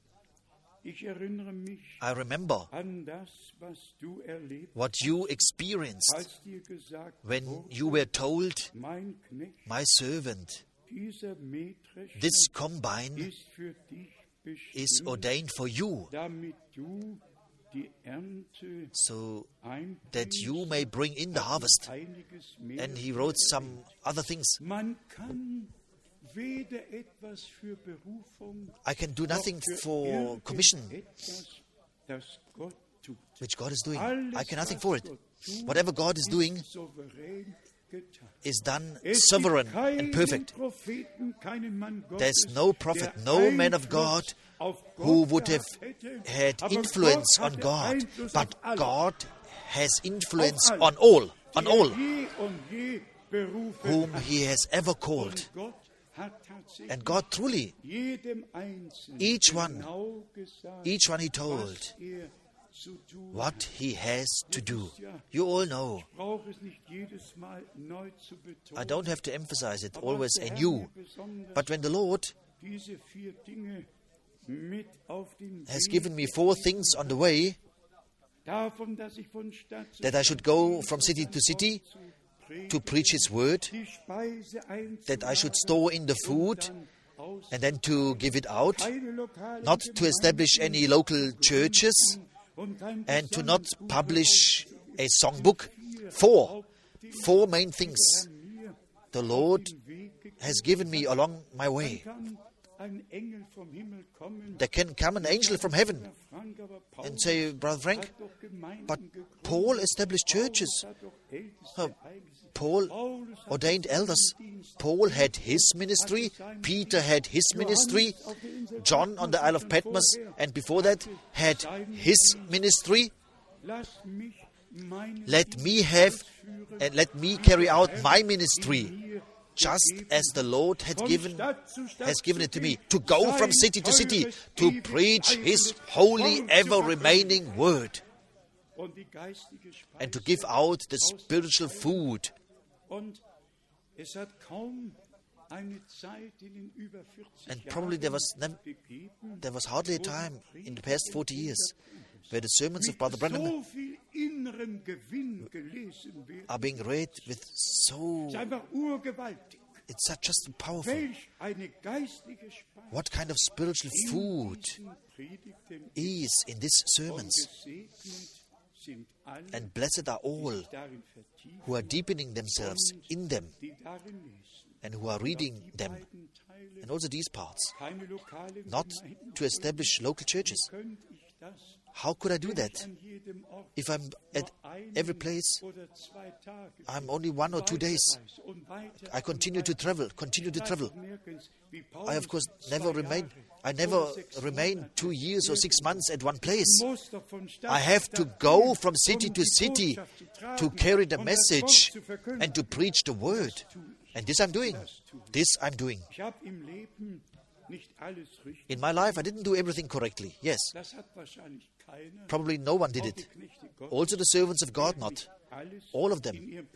ich erinnere mich I remember an das, was du erlebt, what you experienced als dir gesagt when wurde, you were told, mein Knecht, my servant, dieser Mähdrescher this combine ist für dich is bestimmt, ordained for you, damit du die Ernte so einbringst, that you may bring in the harvest. einiges And mehr. he wrote some other things. Man kann weder etwas für Berufung I can do noch nothing für for commission, irgendetwas, das Gott tut. which God is doing. Alles, I can nothing was for it. Gott tut, Whatever God is doing ist souverän getan. is done Es sovereign gibt keinen and perfect. Propheten, keinen Mann Gottes, There's no prophet, der no man of Einfluss God auf Gott who would have gehabt hätte, had aber influence Gott on hatte God, Einfluss but auf alle, God has influence auf alle, on all, on die all er je und je berufen whom hat. He has ever called. Und Gott hat tatsächlich And God truly, jedem Einzelnen each one, genau gesagt, each one He was told er zu tun what He has to do. Ja, You all know. ich brauche es nicht jedes Mal neu zu betonen. I don't have to emphasize it Aber always was der Herr anew. mir besonders But when the Lord diese vier Dinge mit auf den has Weg given me four things on the way, davon, dass ich von Stadt zu that I should go from city to city to preach His word, die Speise that I should einzuladen store in the und food, dann aus and then to give it out, keine lokalen not to establish any local churches, und kein and to not Gesangbuch publish a songbook. Four, four main things mir the Lord den Weg gegeben. has given me along my way. There can come an angel from heaven and say, Brother Frank, but Paul established churches. Uh, Paul ordained elders. Paul had his ministry. Peter had his ministry. John on the Isle of Patmos, and before that, had his ministry. Let me have and let me carry out my ministry, just as the Lord had given, has given it to me, to go from city to city, to preach His holy, ever-remaining word, and to give out the spiritual food. And probably there was nev- there was hardly a time in the past forty years where the sermons of Brother Branham are being read with so... It's such just powerful. What kind of spiritual food is in these sermons? And blessed are all who are deepening themselves in them and who are reading them. And also these parts. Not to establish local churches. How could I do that? If I'm at every place, I'm only one or two days. I continue to travel, continue to travel. I, of course, never remain. I never remain two years or six months at one place. I have to go from city to city to carry the message and to preach the word. And this I'm doing. This I'm doing. In my life, I didn't do everything correctly. Yes. Probably no one did it. Also the servants of God not. All of them.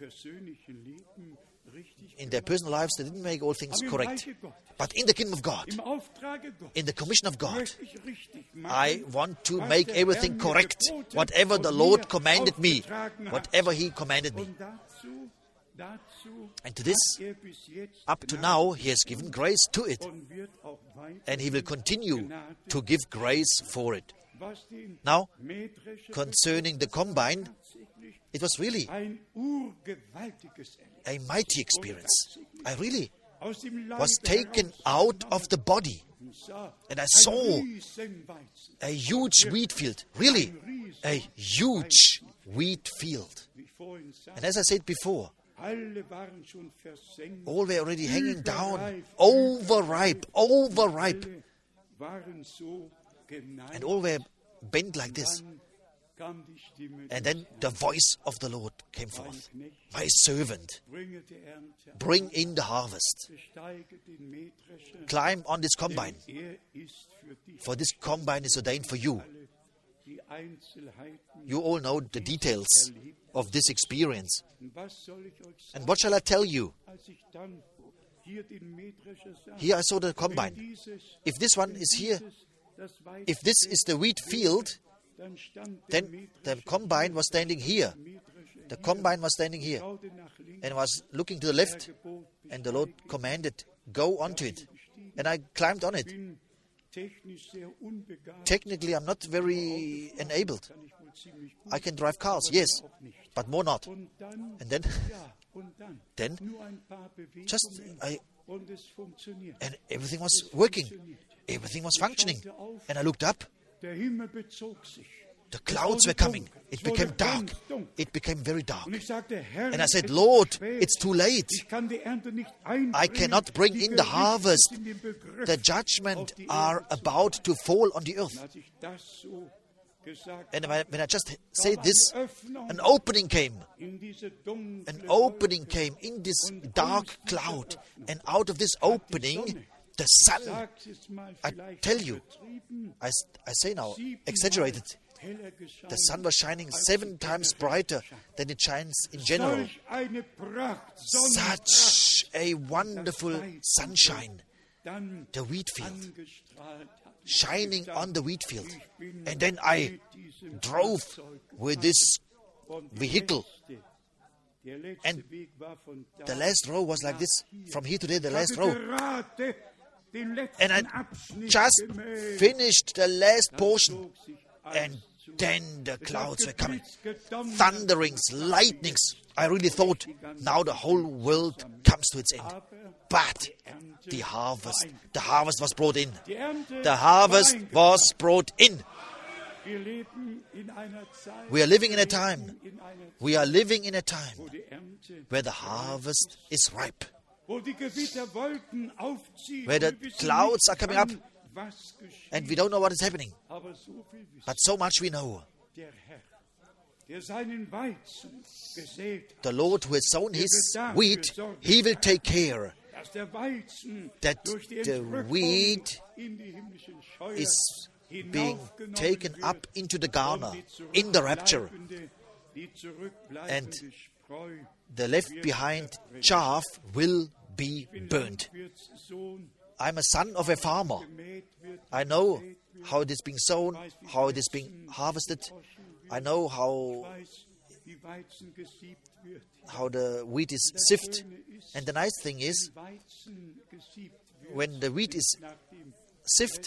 In their personal lives, they didn't make all things correct. But in the kingdom of God, in the commission of God, I want to make everything correct. Whatever the Lord commanded me. Whatever He commanded me. And to this, up to now, He has given grace to it. And He will continue to give grace for it. Now, concerning the combine, it was really a mighty experience. I really was taken out of the body. And I saw a huge wheat field. Really, a huge wheat field. And as I said before, all were already hanging down, overripe, overripe. And all were bent like this. And then the voice of the Lord came forth. My servant, bring in the harvest. Climb on this combine. For this combine is ordained for you. You all know the details of this experience. And what shall I tell you? Here I saw the combine. If this one is here, if this is the wheat field, then the combine was standing here. The combine was standing here. And was looking to the left. And the Lord commanded, go onto it. And I climbed on it. Technically, I'm not very enabled. I can drive cars, yes, but more not. And then, then, just, I, and everything was working. Everything was functioning. And I looked up. The clouds were coming. It became dark. It became very dark. And I said, Lord, it's too late. I cannot bring in the harvest. The judgment are about to fall on the earth. And when I just said this, an opening came. An opening came in this dark cloud. And out of this opening, the sun, I tell you, I, I say now, exaggerated, the sun was shining seven times brighter than it shines in general. Such a wonderful sunshine, the wheat field, shining on the wheat field. And then I drove with this vehicle. And the last row was like this, from here to there, the last row. And I just finished the last portion. And Then the clouds were coming. Thunderings, lightnings. I really thought, now the whole world comes to its end. But the harvest, the harvest was brought in. The harvest was brought in. We are living in a time, we are living in a time where the harvest is ripe. Where the clouds are coming up and we don't know what is happening. But so much we know. The Lord who has sown his wheat, he will take care that the wheat is being taken up into the garner in the rapture, and the left behind chaff will be burned. I'm a son of a farmer. I know how it is being sown, how it is being harvested. I know how how the wheat is sifted. And the nice thing is, when the wheat is sifted,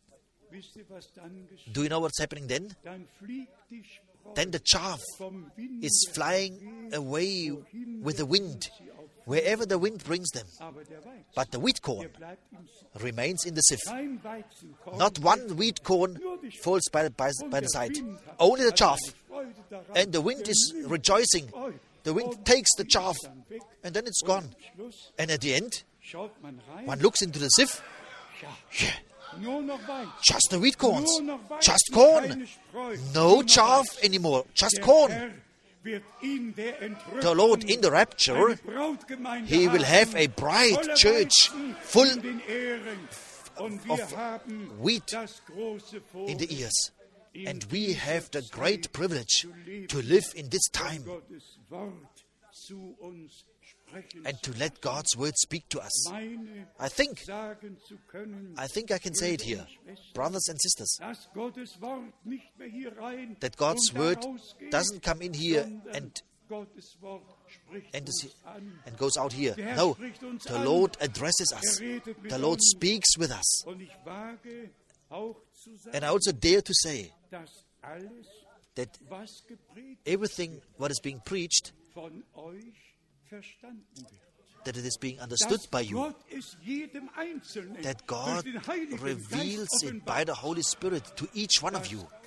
do you know what's happening then? Then the chaff is flying away with the wind, wherever the wind brings them. But the wheat corn remains in the sieve. Not one wheat corn falls by, by, by the side. Only the chaff. And the wind is rejoicing. The wind takes the chaff, and then it's gone. And at the end, one looks into the sieve. Yeah. Just the wheat corns. Just corn. No chaff anymore. Just corn. The Lord in the rapture, he will have a bride church full of wheat in the ears. And we have the great privilege to live in this time and to let God's word speak to us. I think, I think I can say it here, brothers and sisters, that God's word doesn't come in here and and, and goes out here. No, the Lord addresses us. The Lord speaks with us. And I also dare to say that everything what is being preached, that it is being understood by you, that God reveals it by the Holy Spirit to each one of you,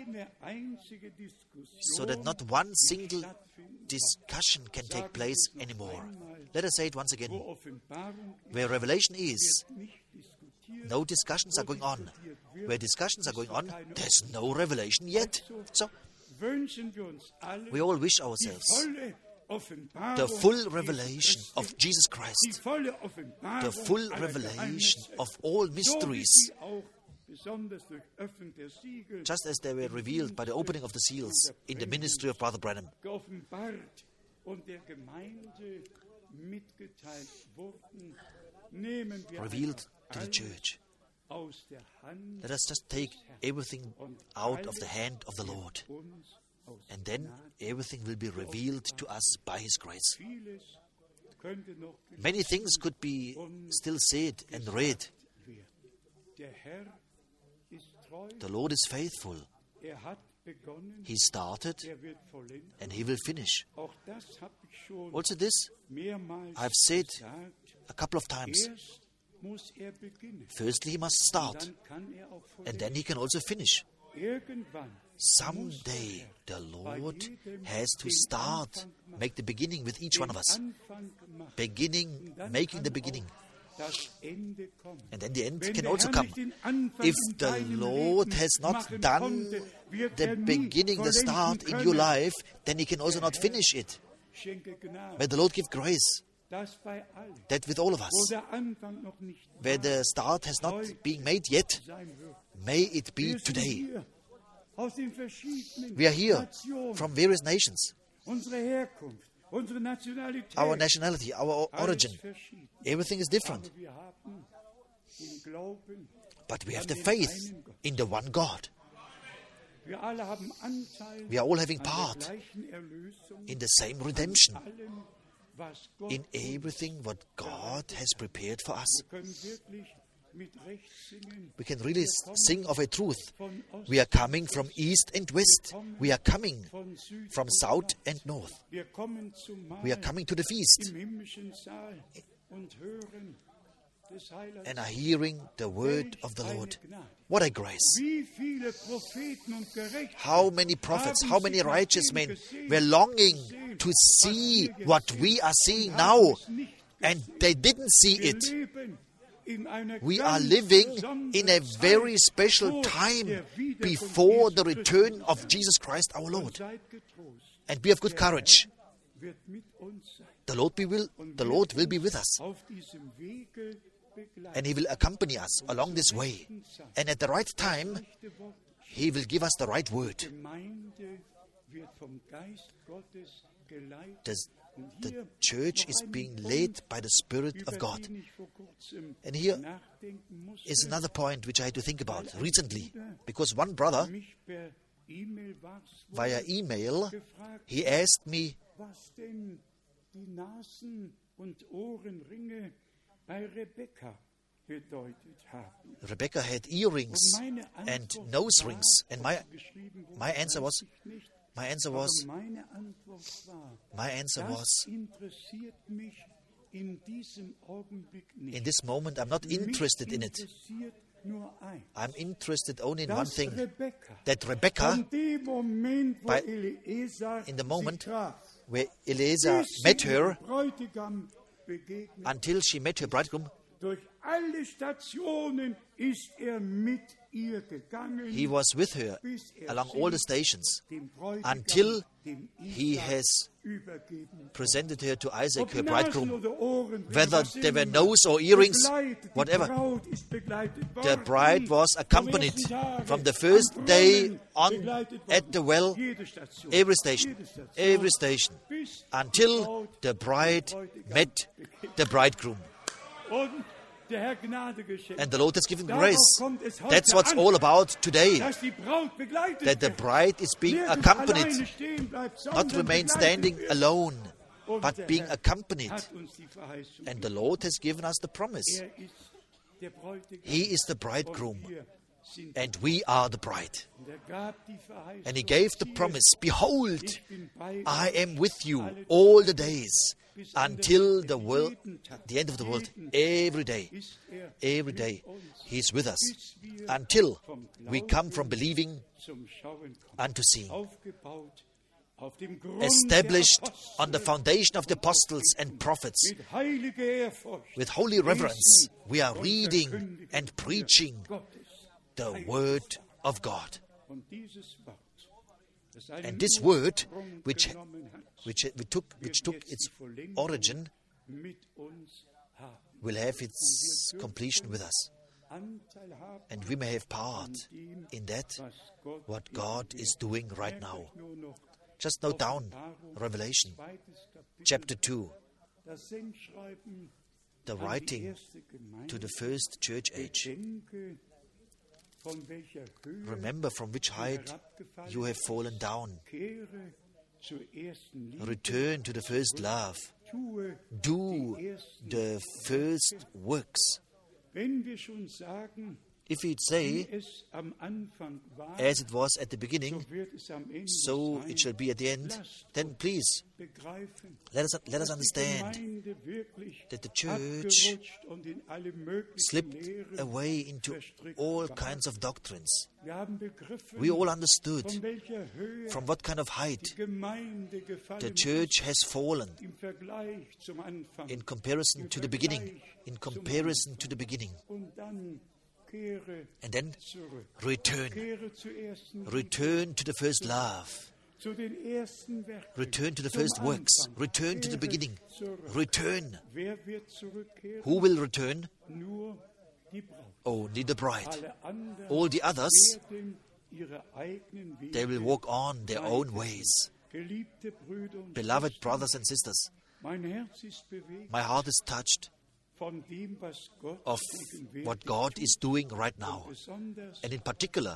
so that not one single discussion can take place anymore. Let us say it once again. Where revelation is, no discussions are going on. Where discussions are going on, there's no revelation yet. So, we all wish ourselves the full revelation of Jesus Christ, the full revelation of all mysteries, just as they were revealed by the opening of the seals in the ministry of Brother Branham. Revealed to the church. Let us just take everything out of the hand of the Lord, and then everything will be revealed to us by His grace. Many things could be still said and read. The Lord is faithful. He started and He will finish. Also this, I've said a couple of times. Firstly, He must start, and then He can also finish. Someday the Lord has to start, make the beginning with each one of us. Beginning, making the beginning. And then the end can also come. If the Lord has not done the beginning, the start in your life, then He can also not finish it. May the Lord give grace that with all of us, where the start has not been made yet, may it be today. We are here from various nations. Our nationality, our origin, everything is different. But we have the faith in the one God. We are all having part in the same redemption, in everything what God has prepared for us. we can really sing of a truth. We are coming from east and west. We are coming from south and north. We are coming to the feast and are hearing the word of the Lord. What a grace. How many prophets, how many righteous men were longing to see what we are seeing now, and they didn't see it. We are living in a very special time before the return of Jesus Christ our Lord. And be of good courage. The Lord, be will, the Lord will be with us. And He will accompany us along this way. And at the right time, He will give us the right word. The, the church is being led by the Spirit of God. And here is another point which I had to think about recently. Because one brother, via email, he asked me, Rebecca had earrings and nose rings, and my my answer was, my answer was, my answer was, in this moment I'm not interested in it. I'm interested only in one thing, that Rebecca, by, in the moment where Eliezer met her, until she met her bridegroom, he was with her along all the stations until he has presented her to Isaac, her bridegroom. Whether there were nose or earrings, whatever, the bride was accompanied from the first day on at the well, every station, every station, until the bride met the bridegroom. And the Lord has given grace. That's what's all about today. That the bride is being accompanied, not remain standing alone, but being accompanied. And the Lord has given us the promise. He is the bridegroom, and we are the bride. And He gave the promise, behold, I am with you all the days, until the world, the end of the world, every day, every day, He is with us, until we come from believing unto seeing. Established on the foundation of the apostles and prophets, with holy reverence, we are reading and preaching the Word of God. And this word, which which we took, which took its origin, will have its completion with us, and we may have part in that, what God is doing right now. Just note down Revelation chapter two, the writing to the first church age. Remember from which height you have fallen down. Return to the first love. Do the first works. If we'd say, as it was at the beginning, so it shall be at the end, then please, let us, let us understand that the church slipped away into all kinds of doctrines. We all understood from what kind of height the church has fallen in comparison to the beginning, in comparison to the beginning. And then return. Return to the first love. Return to the first works. Return to the beginning. Return. Who will return? Only the bride. All the others, they will walk on their own ways. Beloved brothers and sisters, my heart is touched of what God is doing right now, and in particular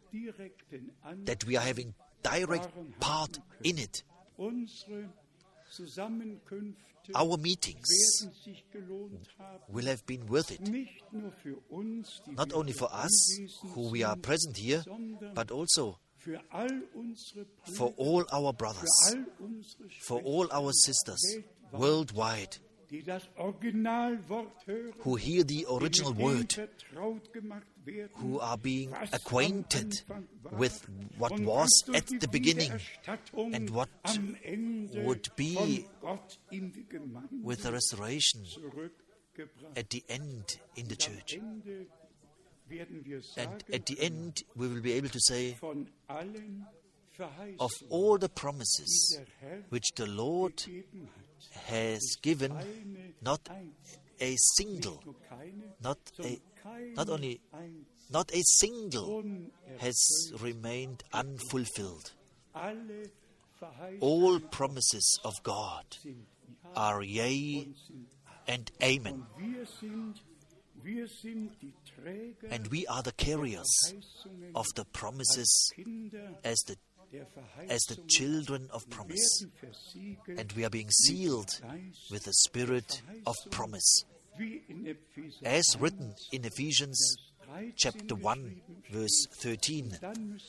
that we are having direct part in it. our meetings will have been worth it. Not only for us, who we are present here, but also for all our brothers, for all our sisters worldwide, who hear the original word, who are being acquainted with what was at the beginning and what would be with the restoration at the end in the church. And at the end, we will be able to say, of all the promises which the Lord has given, not a single, not a, not only, not a single has remained unfulfilled. All promises of God are yea and amen. And we are the carriers of the promises as the as the children of promise. And we are being sealed with the spirit of promise. As written in Ephesians chapter one, verse thirteen.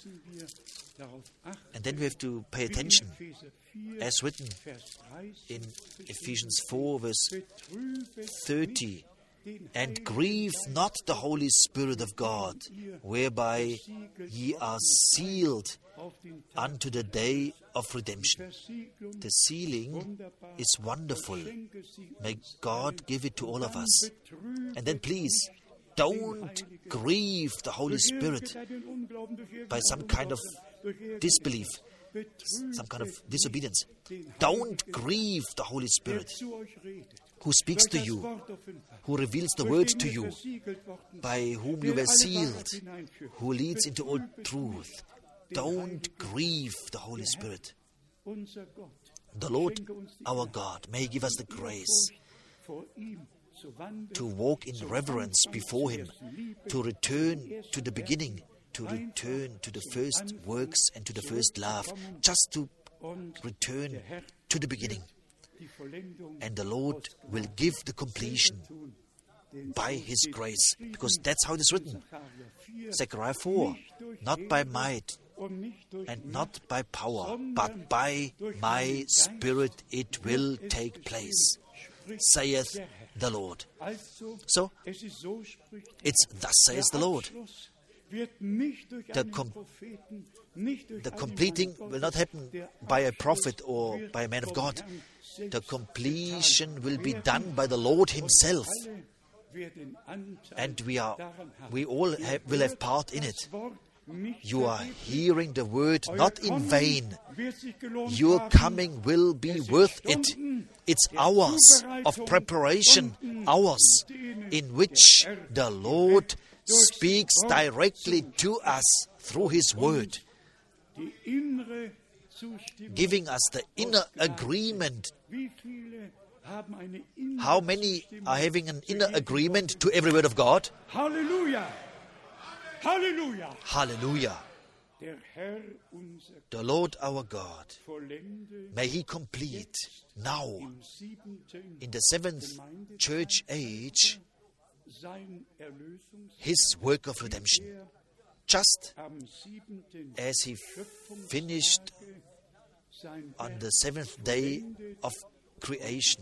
And then we have to pay attention, as written in Ephesians four, verse thirty. And grieve not the Holy Spirit of God, whereby ye are sealed unto the day of redemption. The sealing is wonderful. May God give it to all of us. And then please, don't grieve the Holy Spirit by some kind of disbelief, some kind of disobedience. Don't grieve the Holy Spirit, who speaks to you, who reveals the word to you, by whom you were sealed, who leads into all truth. Don't grieve the Holy Spirit. The Lord, our God, may give us the grace to walk in reverence before Him, to return to the beginning, to return to the first works and to the first love, just to return to the beginning. And the Lord will give the completion by His grace, because that's how it is written. Zechariah four, not by might and not by power, but by my Spirit it will take place, saith the Lord. So, it's thus says the Lord. The, com- the completing will not happen by a prophet or by a man of God. The completion will be done by the Lord Himself. And we are, we all have, will have part in it. You are hearing the word not in vain. Your coming will be worth it. It's hours of preparation, hours in which the Lord speaks directly to us through His word, giving us the inner agreement. How many are having an inner agreement to every word of God? Hallelujah! Hallelujah! Hallelujah! The Lord our God, may He complete now in the seventh church age His work of redemption, just as He finished on the seventh day of creation.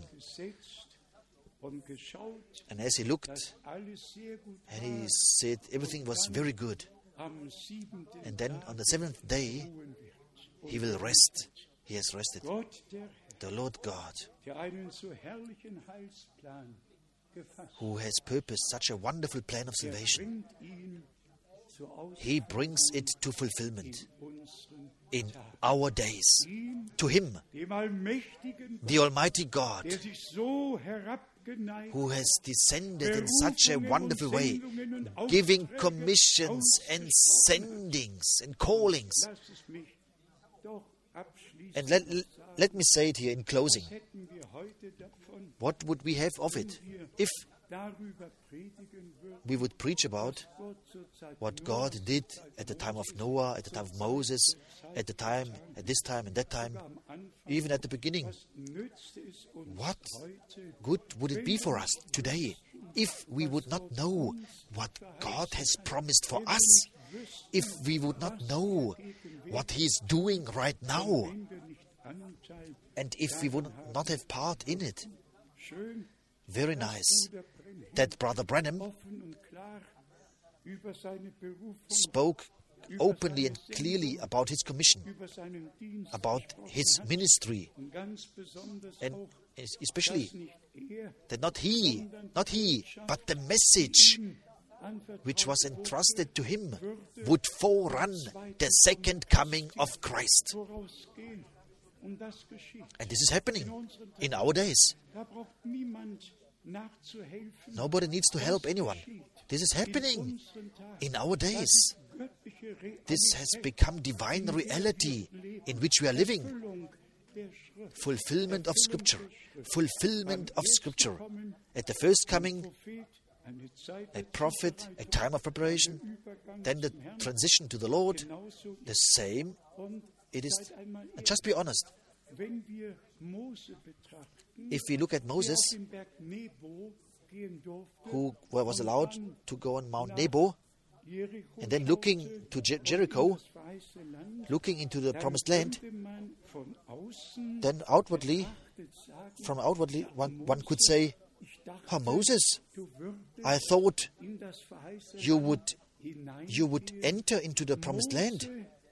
And as He looked, and He said everything was very good. And then on the seventh day, He will rest. He has rested. The Lord God, who has purposed such a wonderful plan of salvation, He brings it to fulfillment in our days. To Him, the Almighty God, who has descended in such a wonderful way, giving commissions and sendings and callings. And let, let me say it here in closing. What would we have of it if we would preach about what God did at the time of Noah, at the time of Moses, at the time, at this time and that time? even at the beginning. What good would it be for us today if we would not know what God has promised for us? If we would not know what He is doing right now? And if we would not have part in it? Very nice that Brother Branham spoke openly and clearly about his commission, about his ministry, and especially that not he, not he, but the message which was entrusted to him would forerun the second coming of Christ. And this is happening in our days. Nobody needs to help anyone. This is happening in our days. This has become divine reality in which we are living. Fulfillment of Scripture. Fulfillment of Scripture. At the first coming, a prophet, a time of preparation, then the transition to the Lord, the same. It is, just be honest. If we look at Moses, who was allowed to go on Mount Nebo, and then looking to Jer- Jericho, looking into the promised land, then outwardly, from outwardly, one, one could say, "Oh, Moses, I thought you would, you would enter into the promised land."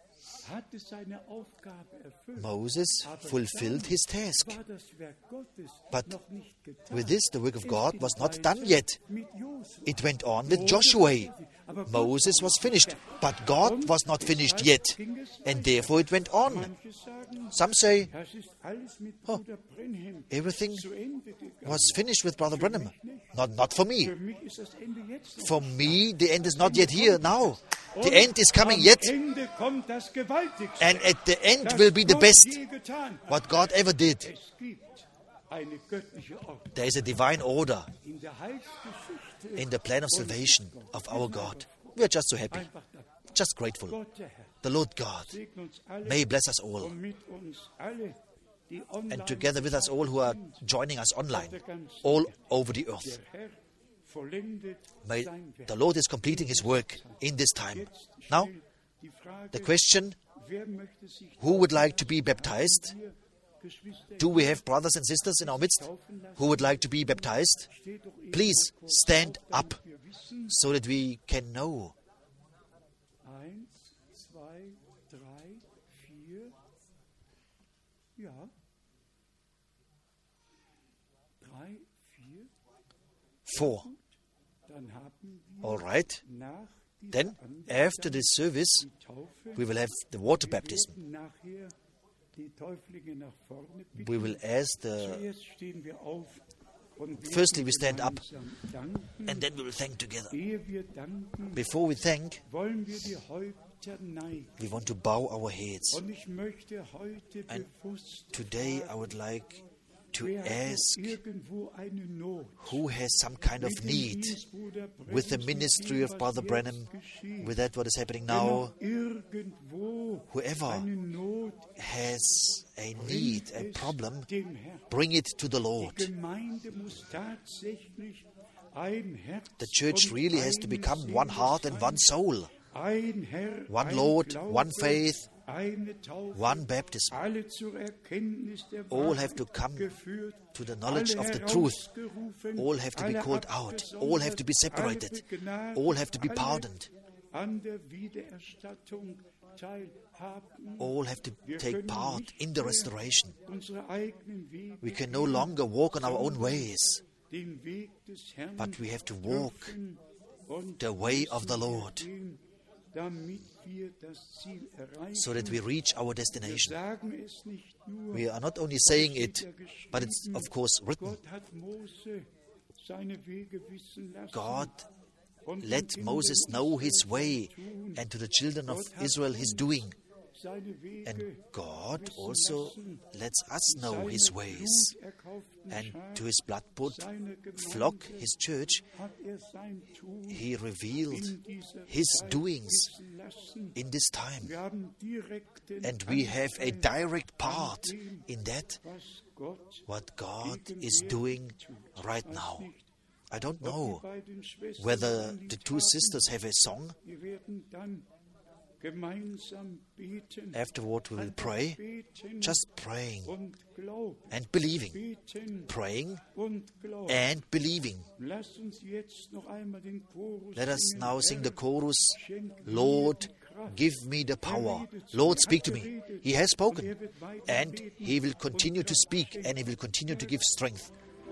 Moses fulfilled his task. But with this, the work of God was not done yet. It went on with Joshua. Moses was finished, but God was not finished yet. And therefore it went on. Some say, "Oh, everything was finished with Brother Branham." Not, not for me. For me, the end is not yet here now. The end is coming yet. And at the end will be the best what God ever did. There is a divine order in the plan of salvation of our God. We are just so happy, just grateful. The Lord God may He bless us all, and together with us all who are joining us online, all over the earth. May the Lord is completing His work in this time. Now, the question, who would like to be baptized? Do we have brothers and sisters in our midst who would like to be baptized? Please stand up so that we can know. Four. All right. Then, after this service, we will have the water baptism. We will ask the... Firstly, we stand up, and then we will thank together. Before we thank, we want to bow our heads. And today I would like to ask who has some kind of need with the ministry of Brother Branham, with that what is happening now. Whoever has a need, a problem, bring it to the Lord. The church really has to become one heart and one soul. One Lord, one faith, one baptism. All have to come to the knowledge of the truth. All have to be called out. All have to be separated. All have to be pardoned. All have to take part in the restoration. We can no longer walk on our own ways, but we have to walk the way of the Lord, so that we reach our destination. We are not only saying it, but it's of course written. God let Moses know his way, and to the children of Israel his doing. And God also lets us know His ways. And to His blood-bought flock, His church, He revealed His doings in this time. And we have a direct part in that, what God is doing right now. I don't know whether the two sisters have a song. Afterward we will pray, just praying and believing, praying and believing. Let us now sing the chorus, Lord, give me the power. Lord, speak to me. He has spoken, and He will continue to speak, and He will continue to give strength.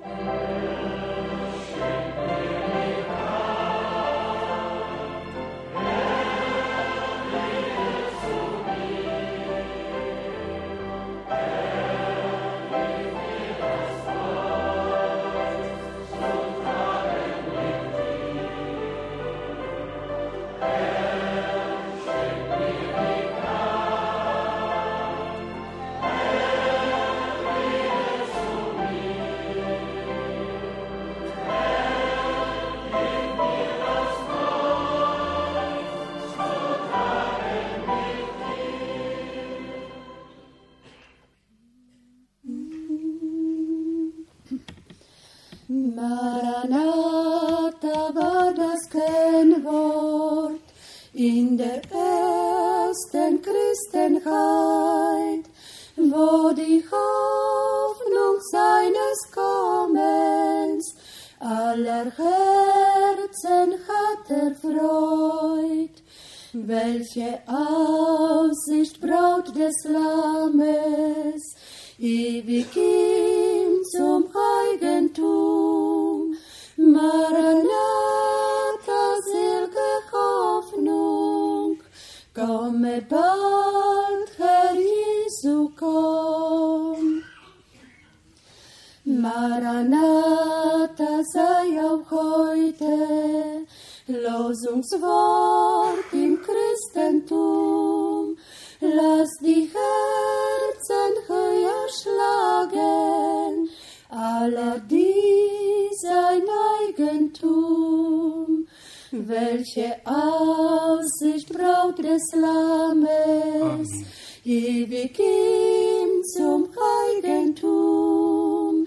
Maranatha war das Kennwort in der ersten Christenheit, wo die Hoffnung seines Kommens aller Herzen hat erfreut. Welche Aussicht Braut des Lammes, ewig ihm zum Eigentum. Maranatha, selge Hoffnung, komme bald, Herr Jesu, komm. Maranatha, sei auch heute Losungswort im Christentum. Lass die Herzen höher schlagen, aller die sein Eigentum. Welche Aussicht Braut des Lammes, Amen. Ewig ihm zum Eigentum.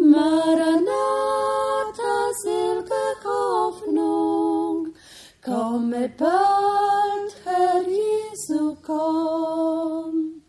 Maranatha, selge Hoffnung, komme bald, Herr Jesu, komm.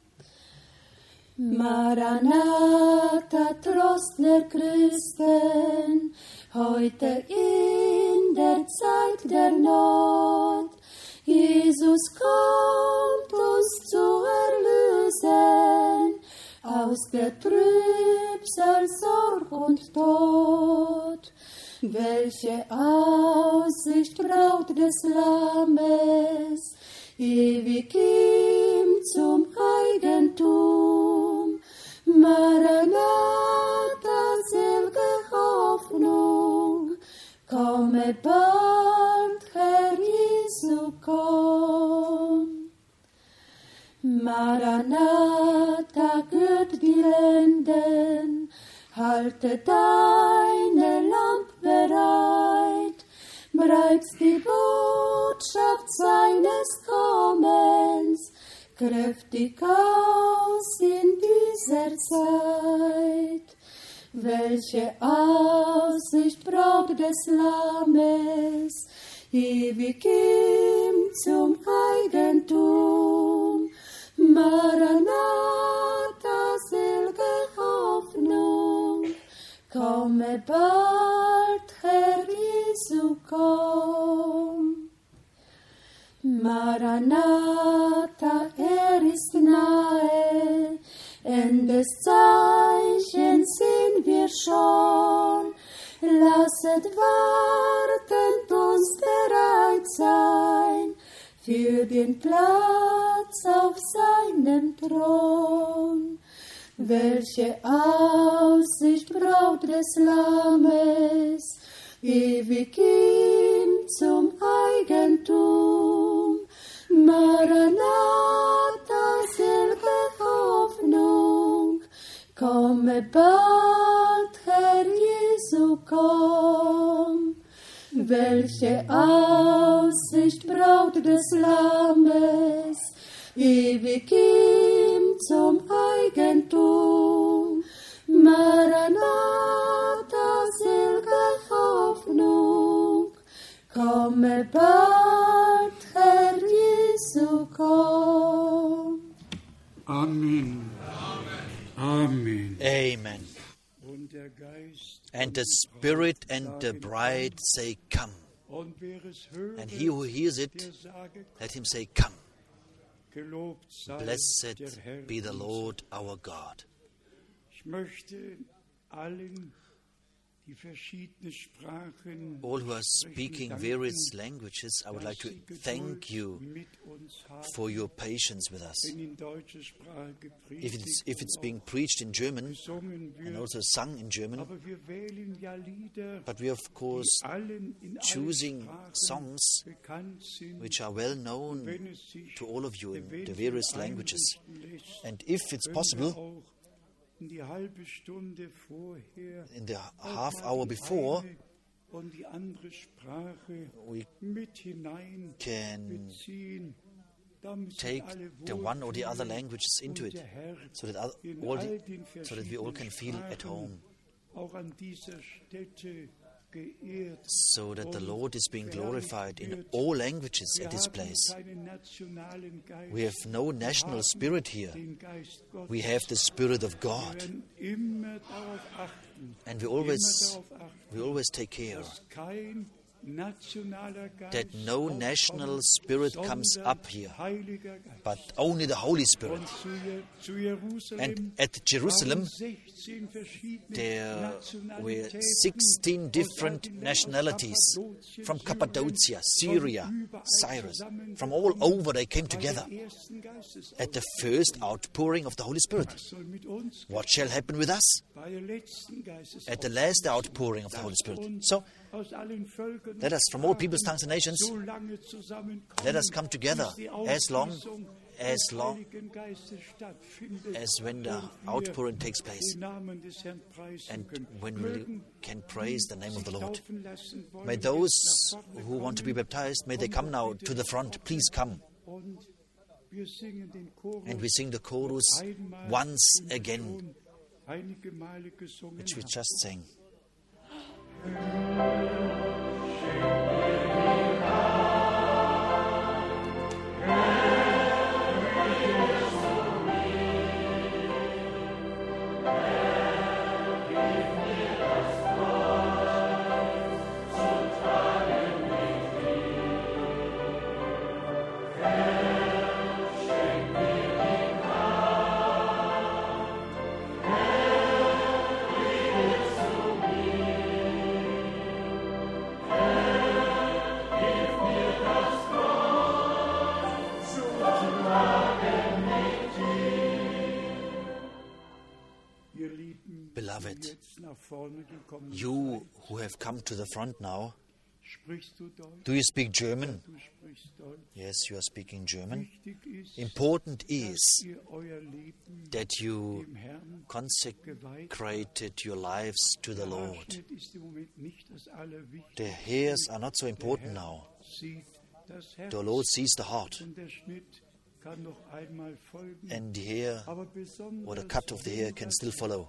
Maranatha, Trost der Christen, heute in der Zeit der Not. Jesus kommt uns zu erlösen aus der Trübsal, Sorg und Tod. Welche Aussicht Braut des Lammes, ewig ihm zum Eigentum. Maranatha, selge Hoffnung, komme bald, Herr Jesu, komm. Maranatha, gürt die Lenden, halte deine Lampe bereit, breit's die Botschaft seines Kommens kräftig aus in dieser Zeit. Welche Aussicht Braut des Lammes, ewig ihm zum Eigentum. Maranatha, selge Hoffnung, komme bald, Herr Jesu, komm. Maranatha, er ist nahe, Endeszeichen sind wir schon. Lasset wartend uns bereit sein für den Platz auf seinem Thron. Welche Aussicht Braut des Lammes, ewig ihm zum Eigentum. Maranatha, Komme bald, Herr Jesu, komm. Welche Aussicht Braut des Lammes, ewig ihm zum Eigentum. Maranatha, selge Hoffnung, komme bald, Herr Jesu, komm. Amen. Amen. Amen. Und der Geist And the Spirit and the bride say, Come. und wer es hört, And he who hears it, der sage, let him say, Come. gelobt sei Blessed der Herr. be the Lord our God. Ich möchte allen, die verschiedene Sprachen All who are sprechen, speaking danken, various languages, I would like to dass sie Geduld thank you mit uns haben, for your patience with us. wenn in deutscher Sprache If it's, gepredigt if it's und being auch preached in German gesungen and wird, also sung in German, aber wir wählen ja Lieder, but we are of course die allen in allen choosing Sprachen songs bekannt sind, which are well known wenn es sich to all of you in the eventuell various languages. einrichten lässt, And if it's können wir possible, auch in die halbe Stunde vorher in the auch half mal hour die before, eine und die andere Sprache we mit hinein can beziehen, damit sich take alle the one or the other wohlfühlen languages into und it, der Herr so that all, in all all the, den so that we all can feel verschiedenen at home, Sprachen auch an dieser Stätte geehrt so that the und Lord is being verherrlicht glorified in wird. all languages Wir at this haben place. keinen nationalen Geist, We have no national wir spirit haben here. den Geist Gottes. We have the Spirit of Wir God, werden immer darauf achten, and we immer always, darauf achten, we always take care dass kein nationaler Geist that no aufkommt, national spirit comes sondern up here, Heiliger Geist. but only the Holy Spirit. Und zu, Je- zu Jerusalem And at Jerusalem, waren sechzehn verschiedene there were Nationalitäten sixteen aus different alten Ländern, nationalities Kappadokien, from Cappadocia, Syrien, Syria, von überall Cyrus. zusammengekommen From all over they came bei together der ersten Geistesausgießung. at the first outpouring of the Holy Spirit. Was soll mit uns What shall happen with us? bei der letzten Geistesausgießung? At the last outpouring of the Holy Spirit. So Aus allen Völkern let us, from all peoples, tongues and nations, so lange zusammenkommen, let us come together bis die as long Ausgießung as des long Heiligen Geistes stattfindet as when the und wir outpouring takes place, den Namen des Herrn preisen and können. when we Mögen can praise the name of the sich Lord. taufen lassen wollen, May jetzt those nach vorne who want to be kommen. baptized, may they come now to the front. Please come. Und wir singen den Chorus And we sing the chorus einmal once und again, schon einige Male gesungen which we haben. just sang. Ihr Lieben, Beloved, die jetzt nach vorne gekommen you who have come to the front now, seid, sprichst du Deutsch? do you speak German? Du sprichst Deutsch. Yes, you are speaking German. Wichtig ist, Important dass is ihr euer Leben that you dem Herrn consecrated your lives to the Der Lord. Haarschnitt ist im Moment nicht das Allerwichtigste. The hairs are not so important now. Sieht das Herz The Lord sees the heart, und der Schnitt kann noch einmal folgen. and the hair Aber or the besonders cut of the hair can still follow.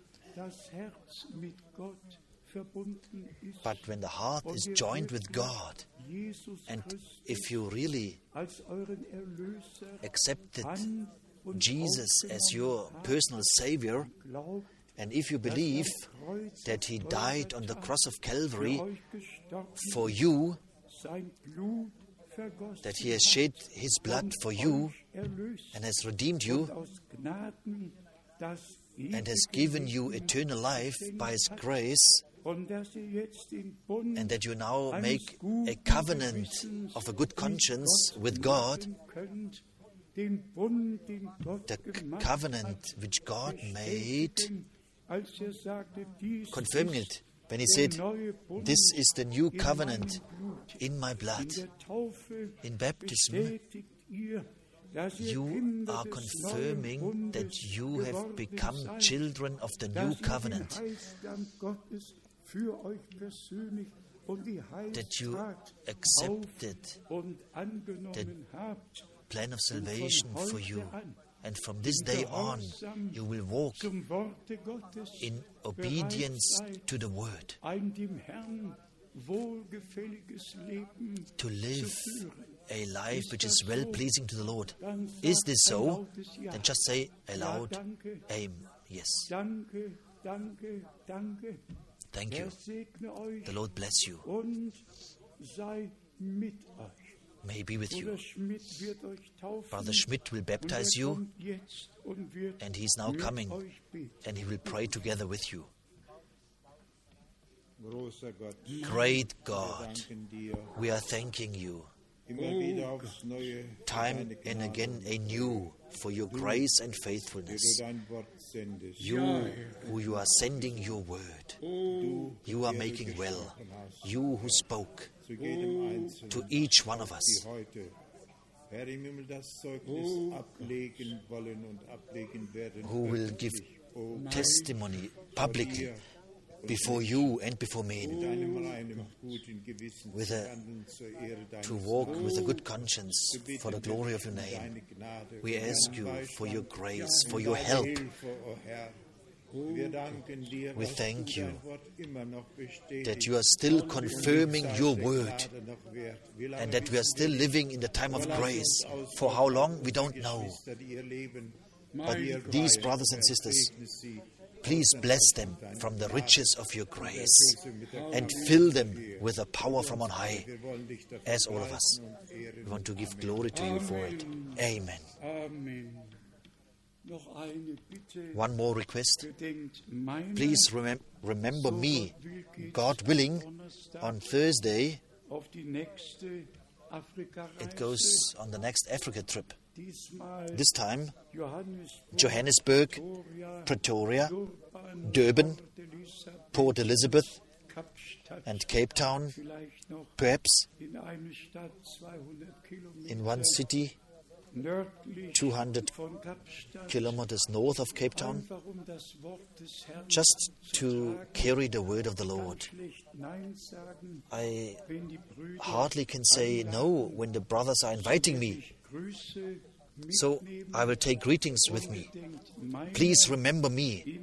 das Herz mit Gott verbunden ist But when the heart is joined with God, Jesus and Christus if you really als euren Erlöser accepted an und Jesus as aufgenommen your habt, personal Savior, glaubt, and if you dass believe am Kreuz that He auf died Golgatha on the cross of für Calvary euch gestorben for you, sein Blut vergossen that He has hat shed His blood und for you euch erlöst and has redeemed you und aus Gnaden das and has ewige given you Leben eternal life by His hat grace, und dass ihr jetzt den Bund and that you now eines make guten a covenant Gewissens of a good mit conscience Gott with God, machen könnt, den Bund, den Gott the gemacht covenant hat, which God made, bestätigen, als er sagte, dies confirming ist it when He der said, neue Bund "This is the new in covenant meinem Blut." in my In blood." der Taufe In baptism, bestätigt ihr you are confirming that you have become children of the new covenant, that you accepted the plan of salvation for you. And from this day on, you will walk in obedience to the Word, to live a life which is well-pleasing to the Lord. Is this so? Then just say aloud, Amen. Yes. Thank you. The Lord bless you. May he be with you. Brother Schmidt will baptize you, and he is now coming, and he will pray together with you. Great God, we are thanking you time and again anew for your grace and faithfulness. You who you are sending your word, you are making well. You who spoke to each one of us, who will give testimony publicly before you and before men, with a, to walk with a good conscience for the glory of your name. We ask you for your grace, for your help. We thank you that you are still confirming your word, and that we are still living in the time of grace. For how long, we don't know. But these brothers and sisters, please bless them from the riches of your grace and fill them with a power from on high, as all of us. We want to give glory to you for it. Amen. One more request. Please remem- remember me, God willing, on Thursday. It goes on the next Africa trip. This time, Johannesburg, Pretoria, Durban, Port Elizabeth, and Cape Town, perhaps in one city, two hundred kilometers north of Cape Town, just to carry the word of the Lord. I hardly can say no when the brothers are inviting me. So I will take greetings with me. Please remember me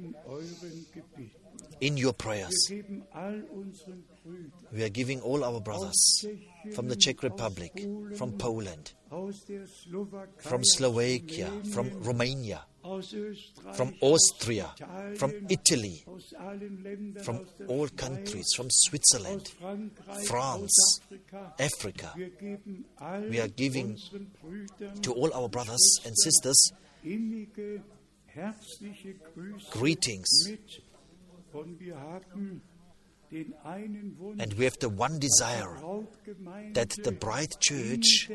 in your prayers. We are giving all our brothers from the Czech Republic, from Poland, from Slovakia, from Romania, from Austria, from Italy, from all countries, from Switzerland, France, Africa. We are giving to all our brothers and sisters greetings. And we have the one desire, that the bride church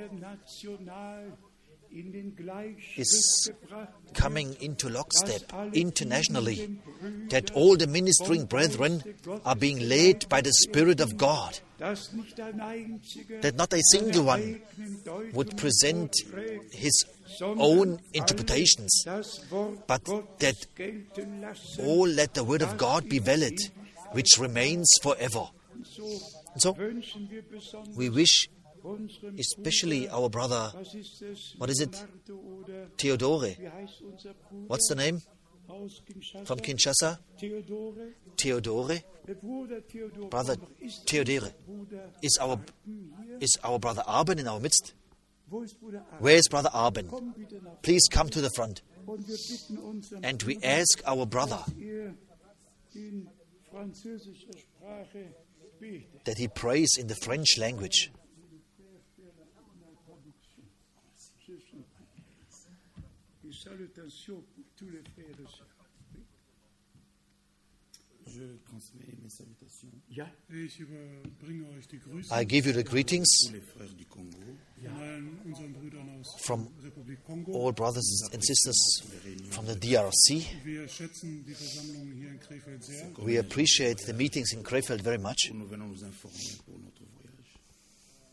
is coming into lockstep internationally, that all the ministering brethren are being led by the Spirit of God, that not a single one would present his own interpretations, but that all let the Word of God be valid, which remains forever. And so, we wish especially our brother, what is it? Theodore. What's the name? From Kinshasa? Theodore. Brother Theodore. Is our, is our brother Arben in our midst? Where is brother Arben? Please come to the front. And we ask our brother that he prays in the French language. I give you the greetings from all brothers and sisters from the D R C. We appreciate the meetings in Krefeld very much.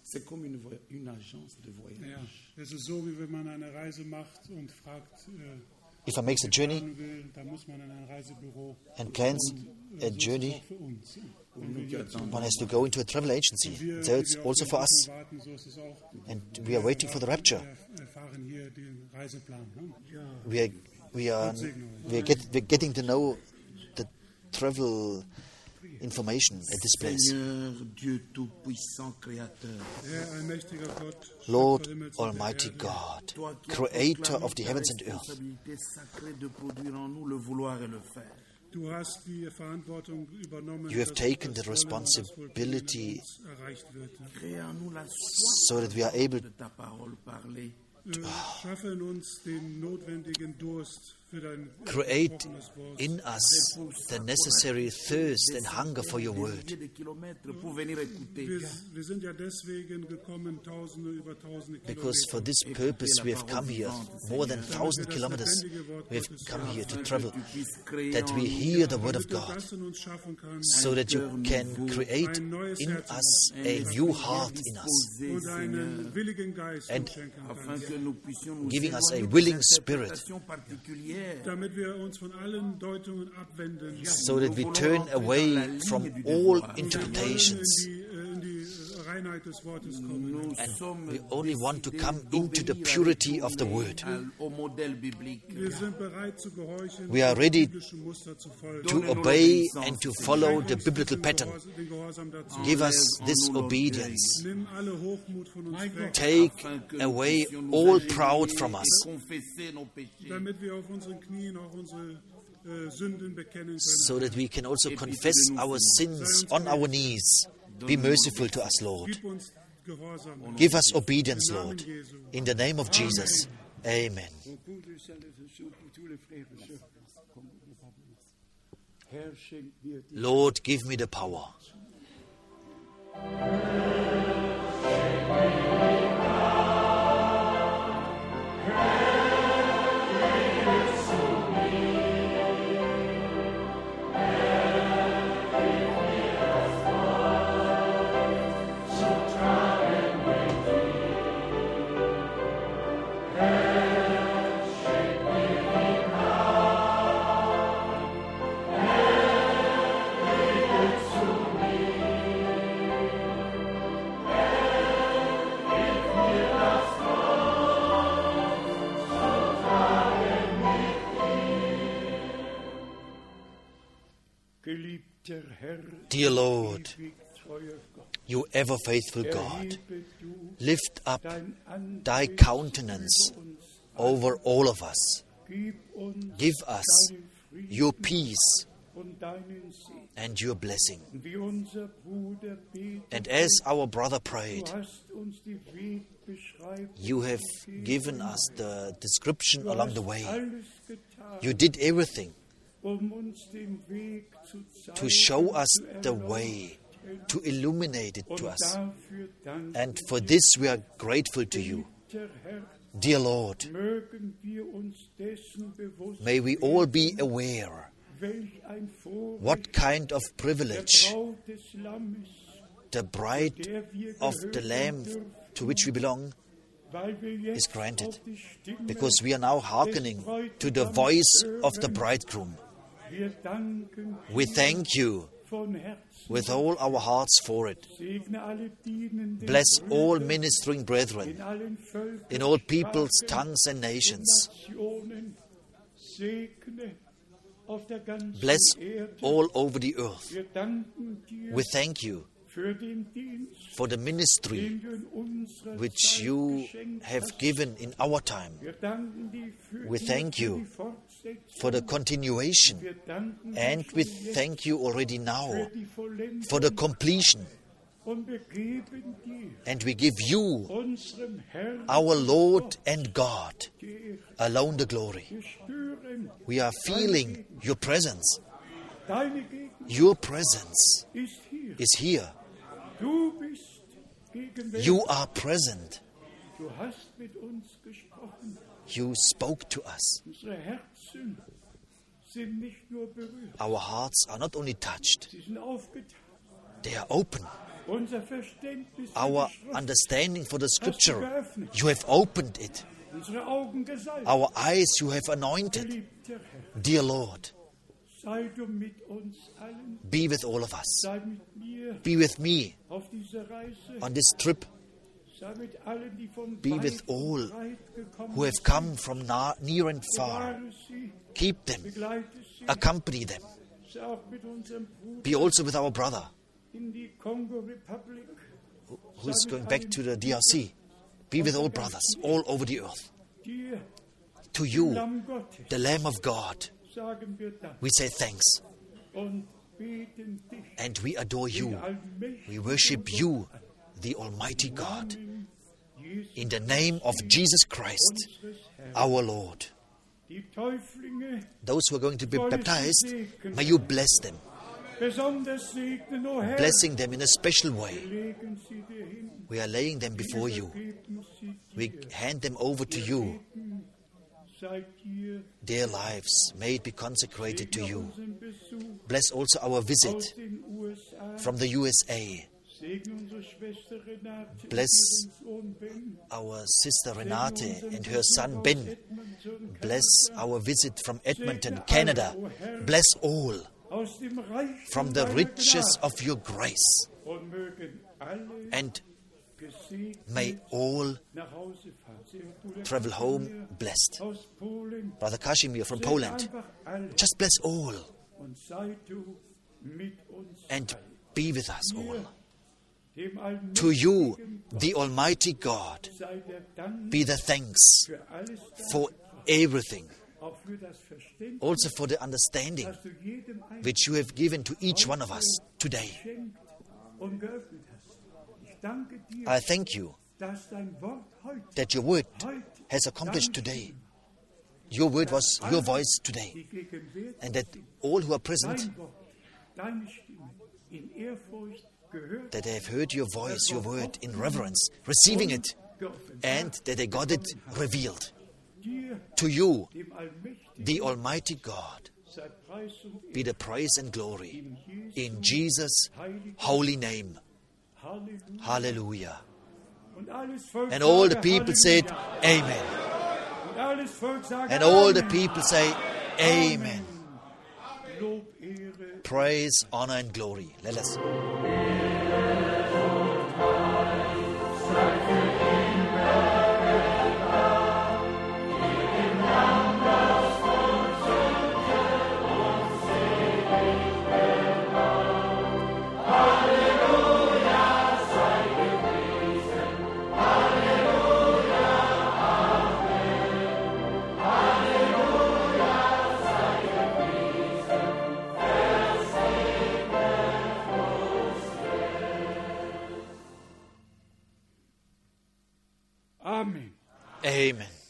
C'est comme une, voy- une agence de voyage. Ja, es ist so, wie wenn man eine Reise macht und fragt, äh, If one makes a journey planen will, da muss man in ein Reisebüro. and plans a journey, Für uns. Pour nous qui attendons, one has to go into a travel agency. Wir, So wie it's wir auf also den for Reisen us, warten, so ist es auch. and we are waiting for the rapture. Wir erfahren hier den Reiseplan. Ne? We are, we are, we are, get, we're getting to know the travel information at this place. Seigneur, Dieu Tout-Puissant, Créateur, Herr, allmächtiger Gott, Lord Schöpfer Himmels und der Almighty Erde, God, toi qui as Creator proclamé of the ta heavens and earth, responsabilité sacrée de produire en nous le vouloir et le faire. du hast die Verantwortung übernommen, You have dass taken das the Wollen und das responsibility Vollbringen in uns erreicht wird. Crée en nous la soif so that we are able de ta parole parlée. Äh, Schaffe in uns den notwendigen Durst für dein create gesprochenes Wort. in us the necessary thirst and hunger for your word. Milliers de kilomètres pour venir écouter. Wir, wir sind ja deswegen gekommen, Tausende über Tausende Because for Kilometer. this purpose we have come here, more than thousand kilometers. We have come here to travel, that we hear the word of Damit du God, das in uns schaffen kannst so that you can create in us a new heart in us, und einen willigen Geist And uns schenken Afin kannst. que nous puissions nous giving us a éloigner willing des spirit, interprétations particulières. Damit wir uns von allen Deutungen abwenden. so that we turn away from all interpretations, In die, äh, in die äh, Reinheit des Wortes kommen. Nous and sommes we only want to come décidés into the d'obéir purity à of the word. al- au modèle biblique. Wir sind bereit zu gehorchen, We are dem ready biblischen Muster zu folgen. To obey and to follow the biblical pattern. Den Gehorsam dazu. Give us this obedience. Nimm alle Hochmut von uns weg, Take Afin que nous away puissions nous all agenouiller proud from et us, confesser nos péchés. damit wir auf unseren Knien auch unsere äh, Sünden bekennen können. so that we can also confess our sins on our knees. Be merciful to us, Lord. Gib uns Gehorsam. Give us obedience, Lord. In the name of Jesus. Amen. Herr, schenk mir die Lord, give me the power. Geliebter Herr, Dear Lord, ewig treuer Gott, you ever faithful God, erhebe du lift up dein thy Angesicht countenance über uns, over all of us. gib uns Give us deinen Frieden your peace und deinen Segen. and your blessing. Wie unser Bruder betet, And as our brother du prayed, hast uns die Wegbeschreibung you have gegeben. given us the description Du along hast the way. alles getan, You did everything um uns den Weg zu zeigen, to show us zu the erleuchten. way, to illuminate it Und to us. dafür danken And for this we are grateful to you. wir, Herr, Dear Lord, mögen wir uns dessen bewusst may we all be aware welch ein Vorrecht what kind of der privilege Braut des Lammes, the bride der wir of the gehören Lamb dürfen, to which we belong weil wir jetzt is granted, auf die Stimme because we are now hearkening to the voice of the bridegroom. wir danken We dir thank you von Herzen. with all our hearts for it. Segne alle dienenden Bless all Brüder ministering brethren in allen Völkern, in all peoples, Sprachen tongues, and und nations. Nationen. Segne auf der ganzen Bless Erde. all over the earth. Wir danken dir We thank you für den Dienst, for the ministry den du in unserer which Zeit you geschenkt have hast. given in our time, Wir danken dir für We die- thank für you die Fortsetzung. for the continuation, Wir danken dir and schon we jetzt thank you already für now die Vollendung. for the completion. Und wir geben dir, And we give you, unserem Herrn, our Lord and God, die Ehre. alone the glory. Wir spüren, We are feeling your presence. deine Gegenwart Your presence ist hier. is here. Du bist gegenwärtig. You are present. Du hast mit uns gesprochen. You spoke to us. Unsere Herzen sind nicht nur berührt, Our hearts are not only touched, sie sind aufgetan. they are open. unser Verständnis für our die Schrift, understanding for the Scripture. You have opened it. unsere Augen gesalbt. Our eyes you have anointed. Geliebter Herr, Dear Lord, sei du mit uns allen, be with all of us. sei mit mir Be with me auf dieser Reise, on this trip. sei mit allen, die von Be weit with und all breit gekommen who have come from na- near and far. Bewahre sie, Keep them. begleite sie, Accompany them. sei auch mit unserem Bruder Be also with our brother in die Kongo-Republik, who is going back to the D R C. Be with all brothers all over the earth. dir, To you, Lamm Gottes, the Lamb of God, sagen wir Dank we say thanks und beten dich, and we adore den you. allmächtigen We worship und you, the Almighty God, Namen Jesu in the name of Jesus Christ, unseres Herrn. our Lord. Die Täuflinge Those who are going to be baptized, may you bless them, besonders segnen, o Herr, blessing them in a special way. legen sie dir hin, We are laying them before you. geben sie We dir, hand them over to you. sei dir Their lives may it be consecrated to you. unseren Besuch Bless also our aus visit den U S A, from the U S A. segne unsere Schwester Renate Bless und ihren Sohn Ben, Our sister Renate and her son Ben. Bless our visit from Edmonton, Canada. Bless all aus dem Reich from the riches of your grace. und mögen alle And gesegnet may all nach Hause fahren. Segne Bruder travel home blessed. aus Polen, Brother Kashmir from segne Poland. einfach alle Just bless all und sei du mit uns and allen. be with us all. Dem To you, allmächtigen the Almighty God, sei der Dank be the thanks für alles for everything, auch für das Verständnis, also for the understanding das du jedem which you have given to each one of us today. eingeschenkt und geöffnet hast. Ich danke dir, I thank you dass dein Wort heute, that your word heute has accomplished today. Your word was your voice today, die gegenwärtig and that all who are present, dein Wort, deine Stimme in Ehrfurcht gehört that they have heard your voice, your word in reverence, receiving it, geoffenbart and that they got it revealed. dir, To you, dem Allmächtigen, the Almighty God, sei Preis und be the praise and glory in in Jesus' holy name. Halleluja. Hallelujah. Und alles Volk And all the sage people said, Halleluja. Amen. Und alles Volk sage And all the Amen. people say, Amen. Lob, Ehre, Praise, honor, and glory. Let us. Amen. Amen.